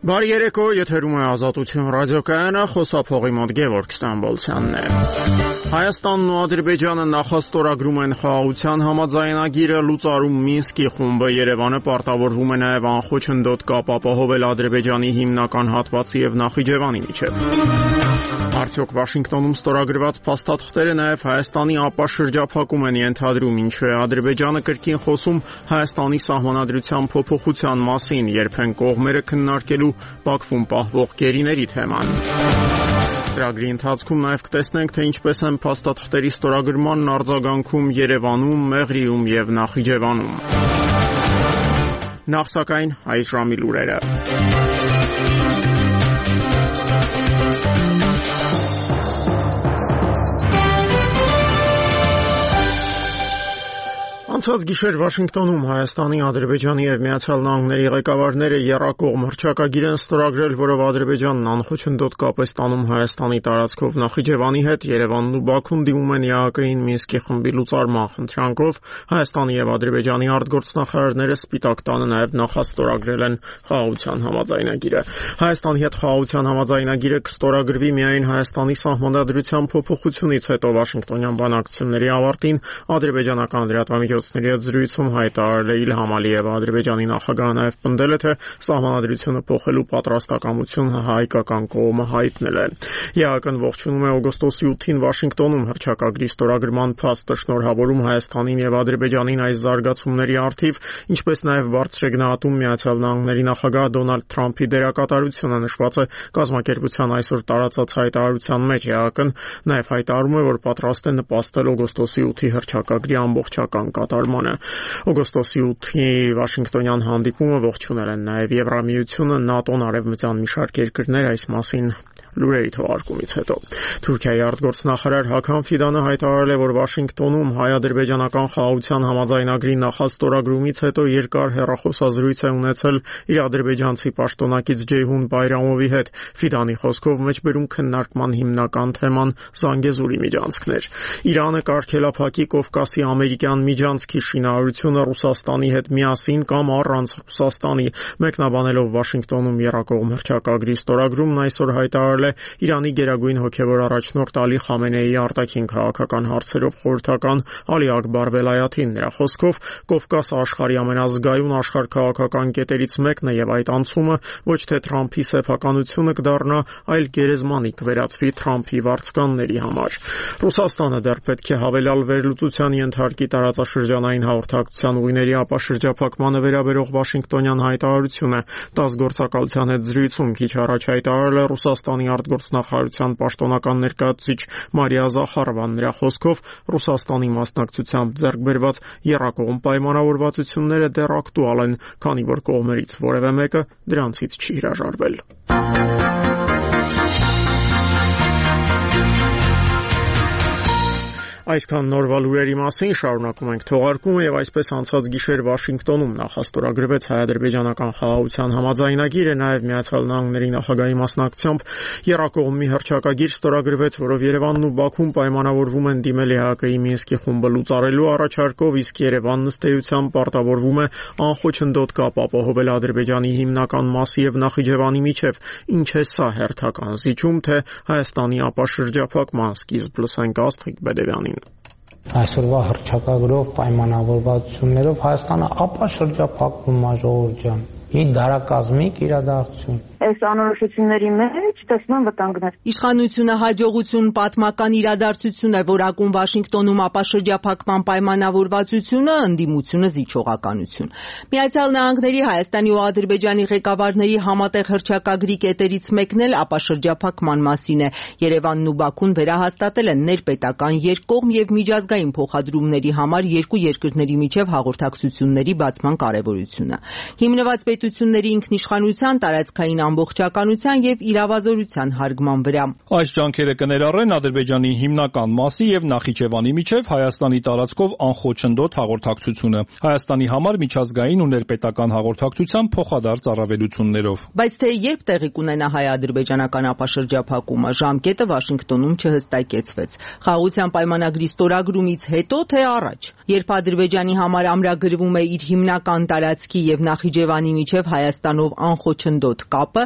Բարի երեկո, եթերում է Ազատություն ռադիոկայանը, խոսափողի մոտ Գևորգ Ստամբոլցյանն է։ Հայաստանն ու Ադրբեջանը նախաստորագրում են խաղաղության համաձայնագիրը, լուծարում Մինսկի խումբը, Երևանը պարտավորվում է նաև անխոչնդոտ կապ ապահովել Ադրբեջանի հիմնական հատվածի եւ Նախիջևանի միջև։ Արդյոք Վաշինգտոնում ստորագրված փաստաթղթերը նաև Հայաստանի ապաշրջափակում են ենթադրում, ինչու է Ադրբեջանը կրկին խոսում Հայաստանի սահմանադրության փոփոխության մասին, երբ են կողմերը քննարկելու Բաքվում պահվող գերիների թեման։ Ծրագրի ընթացքում նաև կտեսնենք, թե ինչպես են փաստաթղթերի ստորագրմանն արձագանքում Երևանում, Մեղրիում եւ Նախիջևանում։ Նախ սակայն այս ժամի լուրերը։ Անցած գիշեր Վաշինգտոնում Հայաստանի, Ադրբեջանի եւ Միացյալ Նահանգների ղեկավարները եռակողմ հռչակագիր են ստորագրել, որով Ադրբեջանն անխոչնդոտ կապ է ստանում Հայաստանի տարածքով Նախիջևանի հետ, Երևանն ու Բաքուն դիմում են ԵԱԿ-ին Մինսկի խմբի լուծարման խնդրանքով, Հայաստանի եւ Ադրբեջանի արտգործնախարարները Սպիտակ տանը նաեւ նախաստորագրել են խաղաղության համաձայնագիրը։ Հայաստանի հետ խաղաղության համաձայնագիրը կստորագրվի միայն Հայաստանի սահմանադրության փոփոխությունից հետո Վաշինգտոնյան բանակցությունների ավարտին ադրբեջանական լրատվամիջոցների հետ զրույցում հայտարարել է Իլհամ Ալիևը, Ադրբեջանի նախագահը նաև պնդել է, թե սահմանադրությունը փոխելու պատրաստակամություն հայկական կողմը հայտնել է։ ԵԱԿ-ն ողջունում է օգոստոսի 8-ին Վաշինգտոնում հռչակագրի ստորագրման փաստը, շնորհավորում Հայաստանին եւ Ադրբեջանին այս զարգացումների առթիվ, ինչպես նաև բարձր է գնահատում Միացյալ Նահանգների նախագահ Դոնալդ Թրամփի դերակատարությունը, նշված է կազմակերպության այսօր տարածած հայտարարության մեջ։ ԵԱԿ-ն նաև հայտարարում է, որ պատրաստ է նպաստել օգոստոսի 8-ի հռչակագրի ամբողջական կատարմանը։ Օգոստոսի 8-ի Վաշինգտոնյան հանդիպումը ողջունել են նաև Եվրամիությունը, ՆԱՏՕ-ն, Արևմտյան մի շարք երկրներ, այս մասին լուրերի թողարկումից հետո։ Թուրքիայի արտգործնախարար Հական Ֆիդանը հայտարարել է, որ Վաշինգտոնում հայ-ադրբեջանական խաղաղության համաձայնագրի նախաստորագրումից հետո երկար հեռախոսազրույց է ունեցել իր ադրբեջանցի պաշտոնակից Ջեյհուն Բայրամովի հետ։ Ֆիդանի խոսքով մեջբերում քննարկման հիմնական թեման Զանգեզուրի միջանցքն էր։ Իրանը կարգելափակի Կովկասի ամերիկյան միջանցքի շինարարությունը Ռուսաստանի հետ միասին կամ առանց Ռուսաստանի, մեկնաբանելով Վաշինգտոնում եռակողմ հռչակագրի ստորագրումն այսօր հայտարարել Իրանի գերագույն հոգևոր առաջնորդ Ալի Խամենեիի արտաքին քաղաքական հարցերով խորհրդական Ալի Ակբար Վելայաթին։ Նրա խոսքով Կովկասը աշխարհի ամենազգայուն աշխարհքաղաքական կետերից մեկն է եւ այդ անցումը ոչ թե Թրամփի սեփականությունը կդառնա, այլ գերեզմանի կվերածվի Թրամփի վարձկանների համար։ Ռուսաստանը դեռ պետք է հավելյալ վերլուծության ենթարկի տարածաշրջանային հաղորդակցության ուղիների ապաշրջափակմանը վերաբերող Վաշինգտոնյան հայտարարությունը 10 գործակալության հետ զրույցում քիչ առաջ հայտարարել է Ռուսաստանի արտգործնախարարության պաշտոնական ներկայացուցիչ Մարիա Զախարովան։ Նրա խոսքով Ռուսաստանի մասնակցությամբ ձեռք բերված եռակողմ պայմանավորվածությունները դեռ ակտուալ են, քանի որ կողմերից որևէ մեկը դրանցից չի հրաժարվել։ Այսքան նորվա լուրերի մասին շարունակում ենք թողարկումը եւ այսպես անցած գիշեր Վաշինգտոնում նախաստորագրվեց հայ-ադրբեջանական խաղաղության համաձայնագիրը, նաեւ Միացյալ Նահանգների նախագահի մասնակցությամբ եռակողմի հռչակագիր ստորագրվեց, որով Երևանն ու Բաքուն պայմանավորվում են դիմել ԵԱԿ-ի Մինսկի խումբը լուծարելու առաջարկով, իսկ Երևանն ըստ էության պարտավորվում է անխոչնդոտ կապ ապահովել Ադրբեջանի հիմնական մասի եւ Նախիջևանի միջև։ Ինչ է սա հերթական զիջում, թե Հայաստանի ապաշրջափակման սկիզբ, լսենք Աստղիկ Բեդևյանին։ Այսօրվա հռչակագրով պայմանավորվածություններով Հայաստանը ապաշրջափակվում է, ժողովուրդ ջան։ Մի դարակազմիկ իրադարձություն։ Այս անորոշությունների մեջ տեսնում վտանգներ։ Իշխանությունը հաջողություն պատմական իրադարձություն է, որակում Վաշինգտոնում ապաշրջափակման պայմանավորվածությունը, ընդդիմությունը զիջողականություն։ Միացյալ Նահանգների, Հայաստանի ու Ադրբեջանի ղեկավարների համատեղ հռչակագրի կետերից մեկն էլ ապաշրջափակման մասին է։ Երևանն ու Բաքուն վերահաստատել են ներպետական, երկկողմ եւ միջազգային փոխադրումների համար երկու երկրների միջև հաղորդակցությունների բացման կարեւորությունը։ Հիմնված պետությունների ինքնիշխանության, տարածքային ամբողջականության եւ իրավազորության հարգման վրա։ Այս ջանքերը կներառեն Ադրբեջանի հիմնական մասի եւ Նախիջևանի միջև Հայաստանի տարածքով անխոչնդոտ հաղորդակցությունը, Հայաստանի համար միջազգային ու ներպետական հաղորդակցության փոխադարձ առավելություններով։ Բայց թե երբ տեղի կունենա հայ-ադրբեջանական ապաշրջափակումը, ժամկետը Վաշինգտոնում չհստակեցվեց։ Խաղաղության պայմանագրի ստորագրումից հետո թե առաջ, երբ Ադրբեջանի համար ամրագրվում է իր հիմնական տարածքի եւ Նախիջևանի միջև Հայաստանով անխոչնդոտ կապը,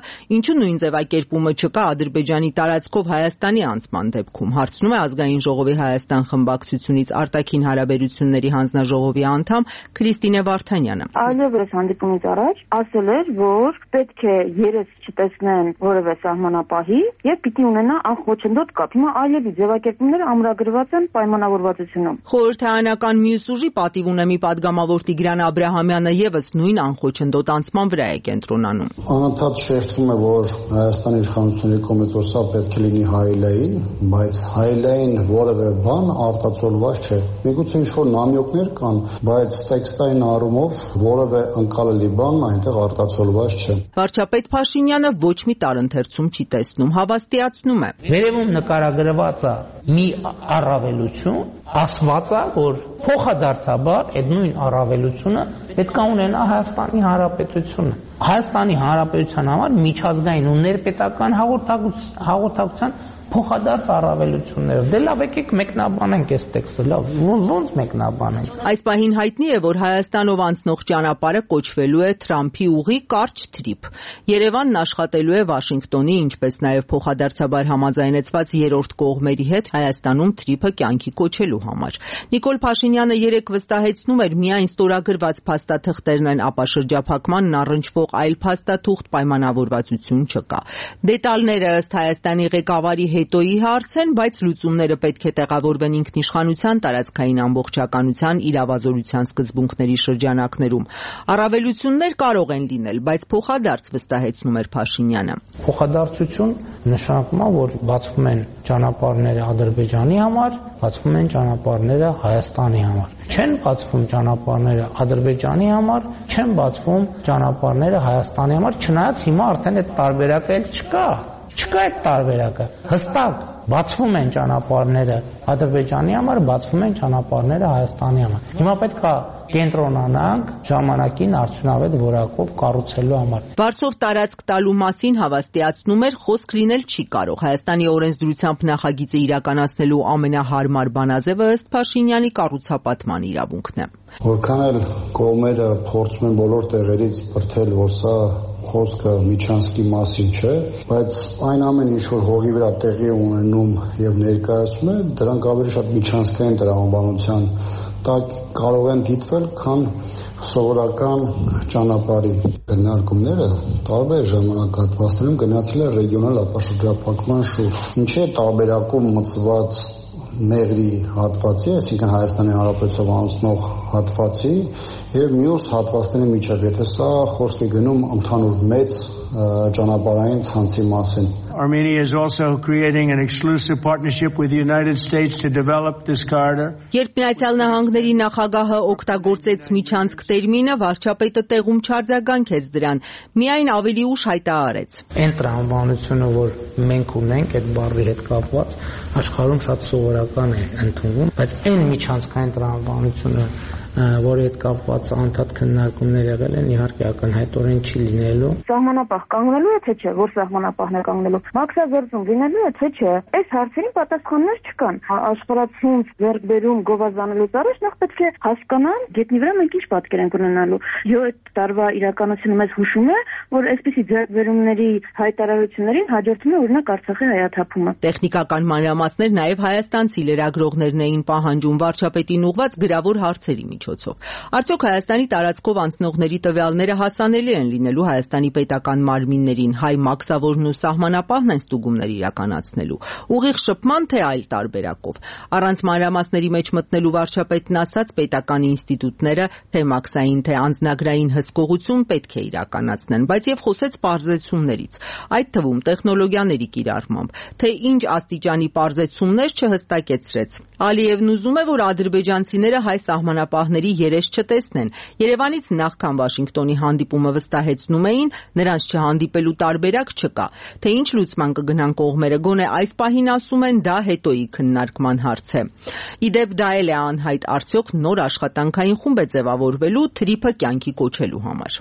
ինչու նույն ձևակերպումը չկա Ադրբեջանի տարածքով Հայաստանի անցման դեպքում, հարցնում է Ազգային ժողովի Հայաստան խմբակցությունից արտաքին հարաբերությունների հանձնաժողովի անդամ Քրիստինե Վարդանյանը։ Այլևս հանդիպումից առաջ ասել էր, որ պետք է երես չտեսնեն որևէ սահմանապահի եւ պիտի ունենա անխոչնդոտ կապ։ Հիմա այլևս ձևակերպումները ամրագրված են պայմանավորվածությունում։ Խորհրդարանական մյուս ուժի պատիվ ունեմի падգամավոր Տիգրան Աբրահամյանը եւս նույն անխոչնդոտ անցման վրա է կենտրոնանում։ Անընդհատ շեշտվում է, որ Հայաստանի իշխանությունների կողմից որ սա պետք է լինի հայելային, բայց հայելային որևէ բան արտացոլված չէ։ Միգուցե ինչ-որ նամյոկներ կան, բայց տեքստային առումով որևէ ընկալելի բան այնտեղ արտացոլված չէ։ Վարչապետ Փաշինյանը ոչ մի տարընթերցում չի տեսնում, հավաստիացնում է։ Վերևում նկարագրված է մի առավելություն, ասված է, որ փոխադարձաբար այդ նույն առավելությունը պետք է ունենա Հայաստանի Հանրապետությունը։ Հայաստանի Հանրապետության համար միջազգային ու ներպետական հաղորդակցության փոխադարձ առավելությունները։ Դե լավ, եկեք մեկնաբանենք այս տեքստը, լավ, ոնց մեկնաբանենք։ Այս պահին հայտնի է, որ Հայաստանով անցնող ճանապարհը կոչվելու է Թրամփի ուղի կարճ թրիփ։ Երևանն աշխատելու է Վաշինգտոնի, ինչպես նաև փոխադարձաբար համաձայնեցված երրորդ կողմերի հետ Հայաստանում թրիփը կյանքի կոչելու համար։ Նիկոլ Փաշինյանը երեկ վստահեցնում էր, միայն ստորագրված փաստաթղթերն են, ապա շրջափակմանն առնչվող այլ փաստաթուղթ պայմանավորվածություն չկա։ Դետալները ըստ Հայաստանի ղեկավարի հետոյի հարց են, բայց լուծումները պետք է տեղավորվեն ինքնիշխանության, տարածքային ամբողջականության, իրավազորության սկզբունքների շրջանակներում։ Առավելություններ կարող են լինել, բայց փոխադարձ վստահեցնում էր Փաշինյանը։ Փոխադարձություն նշանակում է, որ բացվում են ճանապարհները Ադրբեջանի համար, բացվում են ճանապարհները Հայաստանի համար։ Չեն բացվում ճանապարհները Ադրբեջանի համար, չեն բացվում ճանապարհները Հայաստանի համար, չնայած հիմա արդեն այդ տարբերակը չկա։ Չկա այդ տարբերակը։ Հստակ բացվում են ճանապարհները Ադրբեջանի համար, բացվում են ճանապարհները Հայաստանի համար։ Հիմա պետք է կենտրոնանանք ժամանակին արդյունավետ որակով կառուցելու համար։ Վարձով տարածք տալու մասին հավաստիացնում էր, խոսք լինել չի կարող։ Հայաստանի օրենսդրությամբ նախագիծը իրականացնելու ամենահարմար բանաձևը ըստ Փաշինյանի կառուցապատման իրավունքն է։ Որքան էլ կողմերը փորձում են բոլոր տեղերից բրդել, որ սա խոսքը Միչանսկի մասին չէ, բայց այն ամեն ինչ որ հողի վրա տեղի ունենում եւ ներկայացում է, դրանք ավելի շատ միջանցքային տրամաբանության տակ կարող են դիտվել, քան սովորական ճանապարհի քննարկումները տարբեր ժամանակահատվածներում գնացել է ռեգիոնալ ապաշրջափակման շուրջ։ Ինչի է տարբերակում մտցված Մեղրի հատվածի, այսինքն Հայաստանի Հանրապետությունով անցնող հատվածի եւ մյուս հատվածների միջև, եթե սա խոսք է գնում ընդհանուր մեծ ճանապարհային ցանցի մասին։ Armenia is also creating an exclusive partnership with the United States to develop this corridor. Երբ Միացյալ Նահանգների նախագահը օգտագործեց միջանցք տերմինը, վարչապետը տեղում չարձագանքեց դրան, միայն ավելի ուշ հայտարարեց։ Այն տրամաբանությունը, որ մենք ունենք այդ բառի հետ կապված, աշխարհում շատ սովորական է ընդունվում, բայց այն միջանցքային տրամաբանությունը, որի հետ կապված անդադ քննարկումներ եղել են, իհարկե ակնհայտորեն չի լինելու։ Սահմանապահ կանգնելու է թե չէ, որ սահմանապահն է կանգնելու։ Մաքսազերծում լինելու է թե չէ։ Այս հարցերին պատասխաններ չկան։ Աշխարհացունց ձեռքբերում գովազանելուց առաջ նախ պետք է հասկանան, գետնի վրա մենք ինչ պատկեր ենք ունենալու։ 7 տարվա իրականությունը մեզ հուշում է, որ այսպիսի ձեռքբերումների հայտարարություններին հաջորդում է օրինակ Արցախի հայաթափումը։ Տեխնիկական մանրամասներ նաև հայաստանցի լրագրողներն էին պահանջում վարչապետին ուղղված գրավոր հարցերի միջոցով։ Արդյոք Հայաստանի տարածքով անցնողների տվյալները հասանելի են լինելու Հայաստանի պետական մարմիններին, հայ մաքսավորն ու սահմանապահն են ստուգումներ իրականացնելու։ Ուղիղ շփման թե այլ տարբերակով։ Առանց մանրամասների մեջ մտնելու վարչապետն ասաց, պետական ինստիտուտները թե մաքսային, թե անձնագրային հսկողություն պետք է իրականացնեն, բայց եւ խոսեց պարզեցումներից, այդ թվում տեխնոլոգիաների կիրառմամբ, թե ինչ աստիճանի պարզեցումներ չհստակեցրեց։ Ալիևն ուզում է, որ ադրբեջանցիները հայ սահմանապահների երես չտեսնեն։ Երևանից նախքան Վաշինգտոնի հանդիպումը վստահեցնում էին, նրանց չհանդիպելու տարբերակ չկա։ Թե ինչ լուծման կգնան կողմերը, գոնե այս պահին ասում են, դա հետոյի քննարկման հարց է։ Իդեպ դա էլ է անհայտ, արդյոք նոր աշխատանքային խումբ է ձևավորվելու թրիփը կյանքի կոչելու համար։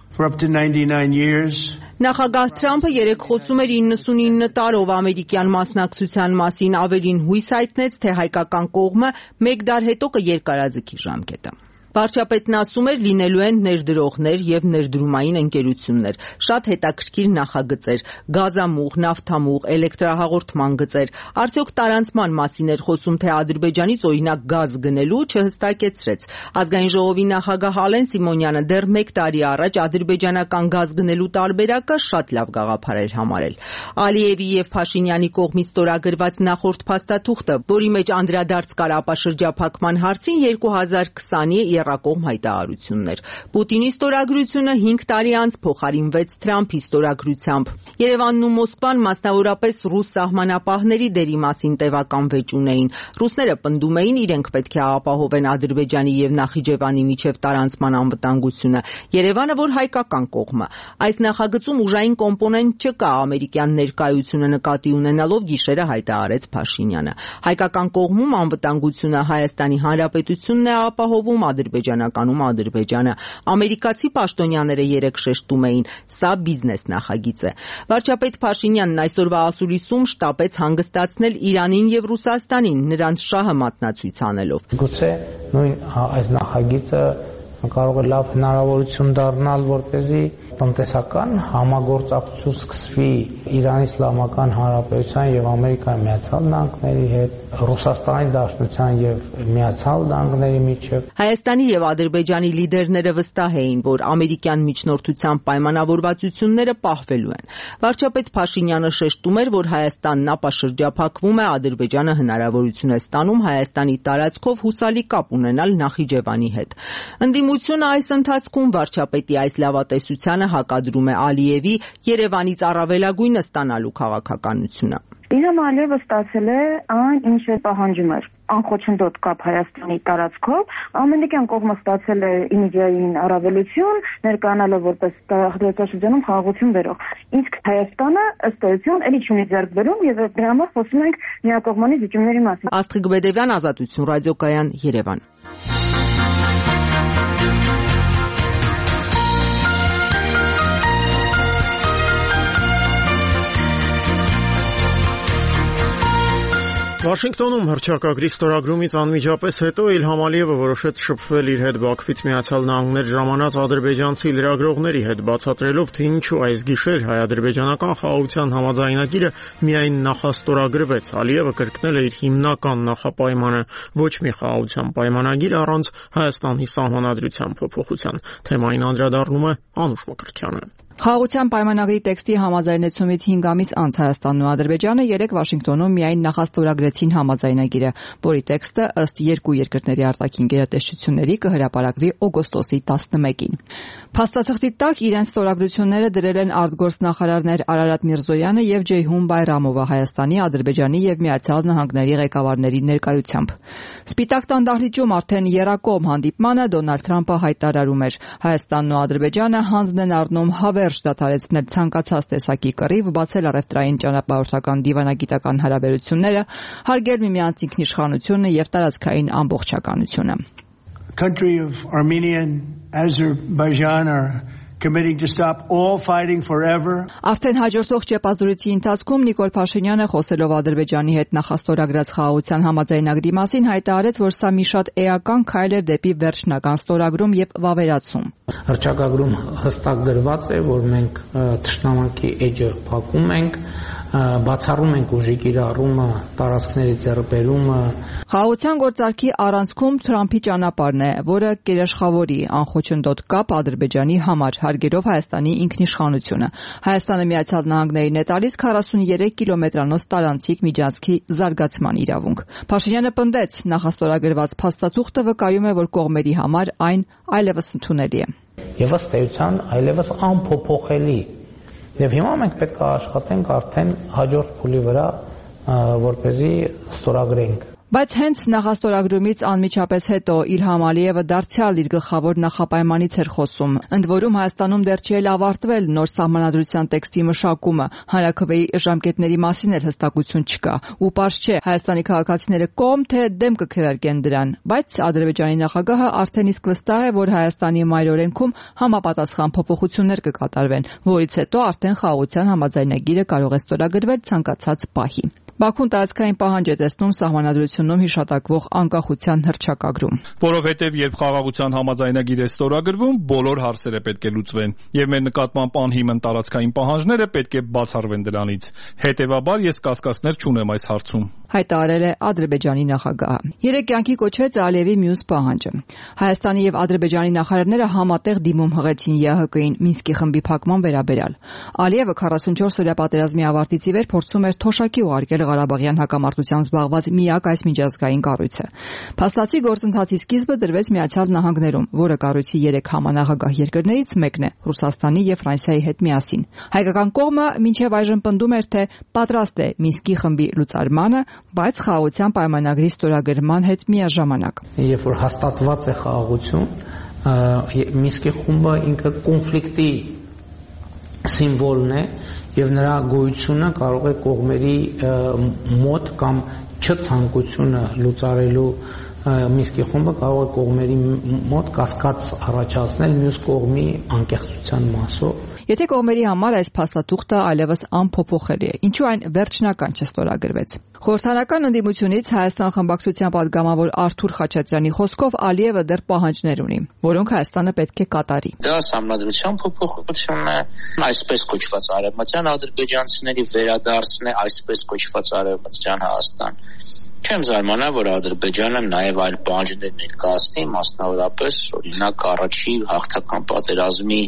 Նախագահ Թրամփը երեկ խոսում էր 99 տարով ամերիկյան մասնակցության մասին, ավելին հույս հայտնեց, թե հայկական կողմը մեկ դար հետո կերկարաձգի ժամկետը։ Վարչապետն ասում էր, լինելու են ներդրողներ եւ ներդրումային ընկերություններ, շատ հետաքրքիր նախագծեր, գազամուղ, նավթամուղ, էլեկտրահաղորդման գծեր։ Արդյոք տարանցման մասին էր խոսում, թե Ադրբեջանից օրինակ գազ գնելու, չհստակեցրեց։ Ազգային ժողովի նախագահ Ալեն Սիմոնյանը դեռ 1 տարի առաջ ադրբեջանական գազ գնելու տարբերակը շատ լավ գաղափար էր համարել։ Ալիևի եւ Փաշինյանի կողմից ստորագրված նախորդ փաստաթուղթը, որի մեջ անդրադարձ կար ապաշրջափակման հարցին, 2020-ի եռակողմ հայտարարություններ։ Պուտինի ստորագրությունը 5 տարի անց փոխարինվեց Թրամփի ստորագրությամբ։ Երևանն ու Մոսկվան մասնավորապես ռուս սահմանապահների դերի մասին տևական վեճ ունեին։ Ռուսները պնդում էին, իրենք պետք է ապահովեն Ադրբեջանի եւ Նախիջևանի միջև տարանցման անվտանգությունը։ Երևանը, որ հայկական կողմը։ Այս նախագծում ուժային կոմպոնենտ չկա, ամերիկյան ներկայությունը նկատի ունենալով գիշերը հայտարարեց Փաշինյանը։ Հայկական կողմում անվտանգությունը Հայաստանի Հանրապետությունն է ապահովում, ադրբեջանականում Ադրբեջանը։ Ամերիկացի պաշտոնյաները երեկ շեշտում էին, սա բիզնես նախագիծ է։ Վարչապետ Փաշինյանն այսօրվա ասուլիսում շտապեց հանգստացնել Իրանին եւ Ռուսաստանին, նրանց շահը մատնացույց անելով։ Գուցե նույն այս նախագիծը կարող է լավ հնարավորություն դառնալ, որպեսզի տնտեսական համագործակցություն սկսվի Իրանի Իսլամական Հանրապետության եւ Ամերիկայի Միացյալ Նահանգների հետ, Ռուսաստանի Դաշնության եւ Միացյալ Նահանգների միջև։ Հայաստանի եւ Ադրբեջանի լիդերները վստահ էին, որ ամերիկյան միջնորդության պայմանավորվածությունները պահվելու են։ Վարչապետ Փաշինյանը շեշտում էր, որ Հայաստանն ապաշրջափակվում է, Ադրբեջանը հնարավորություն է ստանում Հայաստանի տարածքով հուսալի կապ ունենալ Նախիջևանի հետ։ Ընդդիմությունը այս ընթացքում վարչապետի այս լավատեսությանը հակադրում է Ալիևի Երևանից առավելագույնը ստանալու քաղաքականությունը։ Իլհամ Ալիևը ստացել է այն, ինչ պահանջում էր, անխոչնդոտ կապ Հայաստանի տարածքով, ամերիկյան կողմը ստացել է իմիջիային առավելություն, ներկայանալով որպես տարածաշրջանում խաղաղություն բերող։ Իսկ Հայաստանը ըստ էության էլի չունի ձեռք բերում եւ դրա համար խոսում ենք միակողմանի զիջումների մասին։ Աստղիկ Բեդևյան, Ազատություն ռադիոկայան, Երևան։ Վաշինգտոնում հռչակագրի ստորագրումից անմիջապես հետո Իլհամ Ալիևը որոշեց շփվել իր հետ Բաքվից Միացյալ Նահանգներ ժամանած ադրբեջանցի լրագրողների հետ, բացատրելով, թե ինչու այս գիշեր հայ-ադրբեջանական խաղաղության համաձայնագիրը միայն նախաստորագրվեց։ Ալիևը կրկնել է իր հիմնական նախապայմանը՝ ոչ մի խաղաղության պայմանագիր առանց Հայաստանի սահմանադրության փոփոխության։ Թեմային անդրադառնում է Անուշ Մկրտչյանը։ Խաղաղության պայմանագրի տեքստի համաձայնեցումից 5 ամիս անց Հայաստանն ու Ադրբեջանը երեկ Վաշինգտոնում միայն նախաստորագրեցին համաձայնագիրը, որի տեքստը ըստ երկու երկրների արտաքին գերատեսչությունների կհրապարակվի օգոստոսի 11-ին։ Փաստաթղթի տակ իրենց ստորագրությունները դրել են արտգործնախարարներ Արարատ Միրզոյանը եւ Ջեյհուն Բայրամովը Հայաստանի, Ադրբեջանի եւ Միացյալ Նահանգների ղեկավարների ներկայությամբ։ Սպիտակ տան դահլիճում արդեն եռակողմ հանդիպմանը Դոնալդ Թրամփը հայտարարում էր. Հայաստանն ու Ադրբեջանը հանձն են առնում հավերժ դադարեցնել ցանկացած տեսակի կռիվ, բացել առևտրային ճանապարհորդական դիվանագիտական հարաբերությունները, հարգել միմյանց ինքնիշխանությունը եւ տարածքային ամբողջականությունը։ Country of Armenia and Azerbaijan are committing to stop all fighting forever. Արդեն հաջորդող ճեպազրույցի ընթացքում Նիկոլ Փաշինյանը խոսելով Ադրբեջանի հետ նախաստորագրած խաղաղության համաձայնագրի մասին հայտարարեց, որ սա մի շատ էական քայլ է դեպի վերջնական ստորագրում եւ վավերացում։ Հռչակագրում հստակ գրված է, որ մենք թշնամանքի էջը փակում ենք, բացառում ենք ուժի կիրառումը, տարածքների ձեռքբերումը։ Խաղաղության գործարքի առանցքում Թրամփի ճանապարհն է, որը կերաշխավորի անխոչնդոտ կապ Ադրբեջանի համար, հարգելով Հայաստանի ինքնիշխանությունը։ Հայաստանը Միացյալ Նահանգներին է տալիս 43 կիլոմետրանոց տարանցիկ միջանցքի զարգացման իրավունք։ Փաշինյանը պնդեց, նախաստորագրված փաստաթուղթը վկայում է, որ կողմերի համար այն այլևս ընդունելի է։ Եվ ըստ էության այլևս անփոփոխելի։ Եվ հիմա մենք պետք է աշխատենք արդեն հաջորդ փուլի վրա, որպեսզի ստորագրենք։ Բայց հենց նախաստորագրումից անմիջապես հետո Իլհամ Ալիևը դարձյալ իր գլխավոր նախապայմանից էր խոսում։ Ընդ որում Հայաստանում դեռ չի ավարտվել նոր սահմանադրության տեքստի մշակումը, հանրաքվեի ժամկետների մասին էլ հստակություն չկա։ Ու պարզ չէ Հայաստանի քաղաքացիները կողմ թե դեմ կքվեարկեն դրան, բայց Ադրբեջանի նախագահը արդեն իսկ վստահ է, որ Հայաստանի մայրօրենքում համապատասխան փոփոխություններ կկատարվեն, որից հետո արդեն խաղաղության համաձայնագիրը կարող է ստորագրվել ցանկացած պահի։ Բաքուն տարածքային պահանջ է տեսնում սահմանադրությունում հիշատակվող անկախության հռչակագրում։ Որովհետև երբ խաղաղության համաձայնագիր է ստորագրվում, բոլոր հարցերը պետք է լուծվեն, եւ մեր նկատմամբ անհիմն տարածքային պահանջները պետք է բացառվեն դրանից։ Հետևաբար ես կասկածներ չունեմ այս հարցում։ Հայտարարել է Ադրբեջանի նախագահը։ Երեք կյանքի կոչվեց Ալիևի մյուս պահանջը։ Հայաստանի եւ Ադրբեջանի նախարարները համատեղ դիմում հղեցին ԵԱՀԿ-ին Մինսկի խմբի փակման վերաբերյալ։ Ալիևը 44-օրյա պատերազմի ավարտից ի վեր փորձում էր թոշակի ուղարկել Ղարաբաղյան հակամարտությամբ զբաղված միակ այս միջազգային կառույցը։ Փաստացի գործընթացի սկիզբը դրվեց Միացյալ Նահանգներում, որը կառույցի 3 համանախագահ երկրներից մեկն է՝ Ռուսաստանի եւ Ֆրանսիայի հետ միասին։ Հայկական կողմը մինչև այժմ պնդում էր, թե պատրաստ է Մինսկի խմբի լուծարմանը, բայց խաղաղության պայմանագրի ստորագրման հետ միաժամանակ։ Երբ որ հաստատված է խաղաղություն, Մինսկի խումբը ինքը կոնֆլիկտի սիմվոլն է եւ նրա գոյությունը կարող է կողմերի մոտ կամ չցանկությունը լուծարելու Մինսկի խումբը կարող է կողմերի մոտ կասկած առաջացնել մյուս կողմի անկեղծության մասով։ Եթե կողմերի համար այս փաստաթուղթը այլևս անփոփոխելի է, ինչու այն վերջնական չստորագրվեց։ Խորհրդանական ընդդիմությունից Հայաստան խմբակցության падգամավոր Արթուր Խաչատրյանի խոսքով Ալիևը դեռ պահանջներ ունի, որոնք Հայաստանը պետք է կատարի։ Դա համանդրության փոփոխությունն է, այսպես կոչված արևմտյան ադրբեջանցիների վերադարձն է, այսպես կոչված արևմտյան Հայաստան։ Չեմ զարմանա, որ Ադրբեջանը նաև այլ պահանջներ ներկայացնի, մասնավորապես օրինակ առաջի հաղթական պատերազմի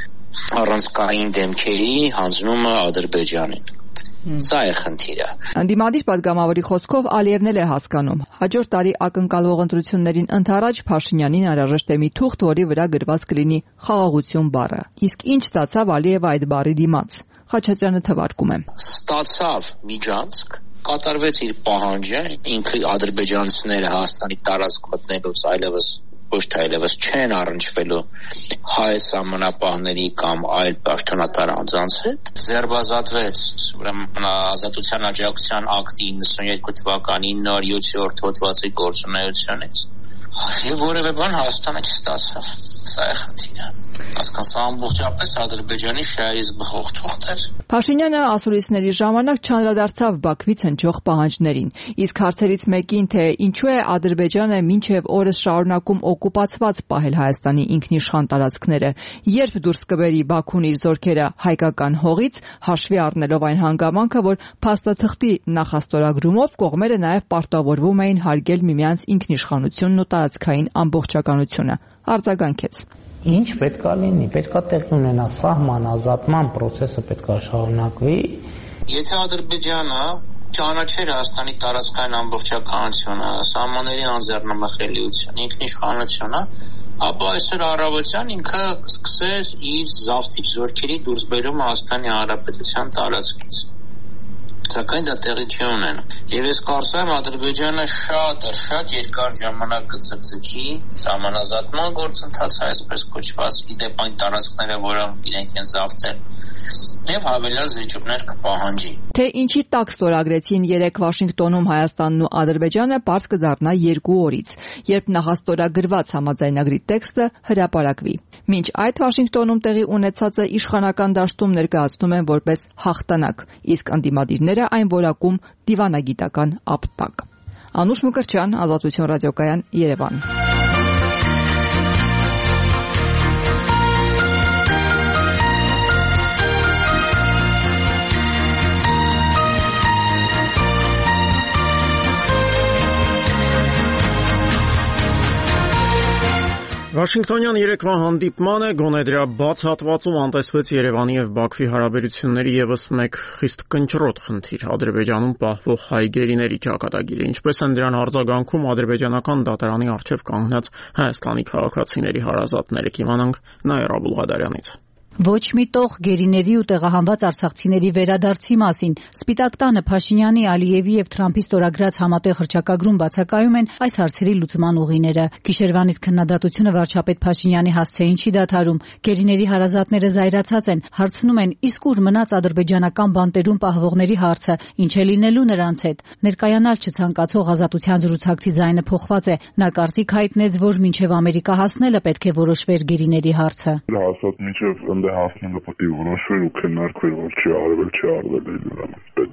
առանցքային դեմքերի հանձնումը Ադրբեջանին։ Սա է խնդիրը։ Ընդդիմադիր падգամավորի խոսքով Ալիևն էլ է հասկանում։ Հաջորդ տարի ակնկալվող ընտրություններին ընդառաջ Փաշինյանին անհրաժեշտ է մի թուղթ, որի վրա գրված կլինի խաղաղություն բառը։ Իսկ ինչ ստացավ Ալիևը այդ բառի դիմաց։ Խաչատրյանը թվարկում է։ Ստացավ միջանցք, կատարվեց իր պահանջը, ինքը ադրբեջանցիները Հայաստանի տարածք մտնելուց այլևս ոչ թե այլևս չեն առնչվելու հայ սահմանապահների կամ այլ պաշտոնատար անձանց հետ, ձեռբազատվեց ուրեմն ազատության աջակցության ակտի 92 թվականի 907 հոդվածի գործունեությունից եւ որևէ բան Հայաստանը չստացավ։ Սա է խնդիրը։ Հասկանալի ամբողջապես Ադրբեջանի շահից բխող թուղթ էր։ Փաշինյանը ասուլիսների ժամանակ չանդրադարձավ Բաքվից հնչող պահանջներին, իսկ հարցերից մեկին, թե ինչու է Ադրբեջանը մինչև օրս շարունակում օկուպացված պահել Հայաստանի ինքնիշխան տարածքները, երբ դուրս կբերի Բաքուն իր զորքերը հայկական հողից, հաշվի առնելով այն հանգամանքը, որ փաստաթղթի նախաստորագրումով կողմերը նաև պարտավորվում էին հարգել միմյանց ինքնիշխանությունն ու տարածքային ամբողջականությունը, արձագանքեց։ Ինչ պետքա լինի, պետքա տեղի ունենա սահման ազատման process-ը պետքա շարունակվի։ Եթե Ադրբեջանը ճանաչեր Հայաստանի տարածքային ամբողջականությունը, սահմանների անձեռնմխելիությունը, ինքնիշխանությունը, ապա այսօր առավոտյան ինքը սկսեր իր զավթիչ զորքերի դուրսբերումը Հայաստանի Հանրապետության տարածքից։ Սակայն դա տեղի չի ունենում։ Եվ ես կարծում եմ Ադրբեջանը շատ երկար ժամանակ կձգձգի սահմանազատման գործընթացը, այսպես կոչված, իդեպ այն տարածքները, որոնք իրենք են զավթել, եւ հավելյալ զիջումներ կպահանջի։ Թե ինչի տակ ստորագրեցին երեք Վաշինգտոնում Հայաստանն ու Ադրբեջանը, պարզ կդառնա 2 օրից, երբ նախաստորագրված համաձայնագրի տեքստը հրապարակվի։ Մինչ այդ Վաշինգտոնում տեղի ունեցածը իշխանական դաշտում ներկայացնում են որպես հաղթանակ, իսկ ընդդիմադիրները այն որակում դիվանագիտական ապտակ։ Անուշ Մկրտչյան, Ազատություն ռադիոկայան, Երևան։ Վաշինգտոնյան երեկվա հանդիպմանը գոնե դրա բաց հատվածում անտեսվեց Երևանի եւ Բաքվի հարաբերությունների եւս մեկ խիստ կնճռոտ խնդիր՝ Ադրբեջանում պահվող հայ գերիների ճակատագիրը։ Ինչպես են դրան արձագանքում ադրբեջանական դատարանի առջև կանգնած Հայաստանի քաղաքացիների հարազատները, կիմանանք Նաիրա Բուլղադարյանից։ Ոչ մի տող գերիների ու տեղահանված արցախցիների վերադարձի մասին Սպիտակ տանը Փաշինյանի, Ալիևի եւ Թրամփի ստորագրած համատեղ հռչակագրում բացակայում են այս հարցերի լուծման ուղիները։ Գիշերվանից քննադատությունը վարչապետ Փաշինյանի հասցեին չի դադարում։ Գերիների հարազատները զայրացած են, հարցնում են՝ իսկ ուր մնաց ադրբեջանական բանտերում պահվողների հարցը, ինչ է լինելու նրանց հետ։ Ներկայանալ չցանկացող ազատության զրուցակցի ձայնը փոխված է։ Նա կարծիք հայտնեց, որ մինչև Ամերիկա հասնելը պետք է որոշվեր գերիների հարցը։ Հասած մինչև հասնելը պետք է որոշվեր ու քննարկվեր, որ չի արվել, չի արվել, պետք չէ։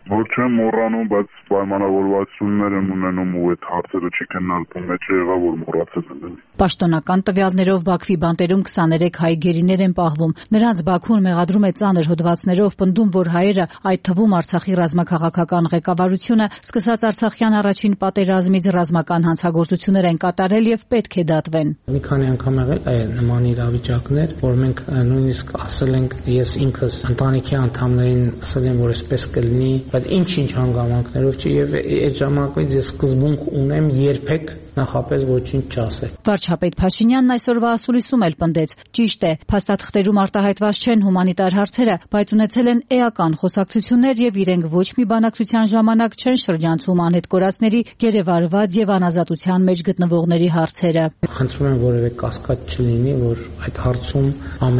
որ չեմ մոռանում, բայց պայմանավորվածություններ եմ ունենում ու այդ հարցերը չքննարկում մեջ եղավ, որ մոռացել եմ։ Պաշտոնական տվյալներով Բաքվի բանտերում 23 հայ գերիներ են պահվում։ Նրանց Բաքուն մեղադրում է ծանր հոդվածներով, պնդում, որ հայերը, այդ թվում Արցախի ռազմաքաղաքական ղեկավարությունը, սկսած Արցախյան առաջին պատերազմից ռազմական հանցագործություններ են կատարել եւ պետք է դատվեն։ Մի քանի անգամ եղել է նման իրավիճակներ, որ մենք նույնիսկ ասել ենք, ես ինքս ընտանիքի անդամներին ասել եմ, որ այսպես կլինի, բայց ինչ-ինչ հանգամանքներով չի եւ այդ ժամանակից ես սկզբունք ունեմ երբեք նախապես ոչինչ չասել։ Վարչապետ Փաշինյանն այսօրվա ասուլիսում էլ պնդեց. ճիշտ է, փաստաթղթերում արտահայտված չեն հումանիտար հարցերը, բայց ունեցել են էական խոսակցություններ եւ իրենք ոչ մի բանակցության ժամանակ չեն շրջանցում անհետ կորածների, գերեվարված եւ անազատության մեջ գտնվողների հարցերը։ Խնդրում եմ որևէ կասկած չլինի, որ այդ հարցում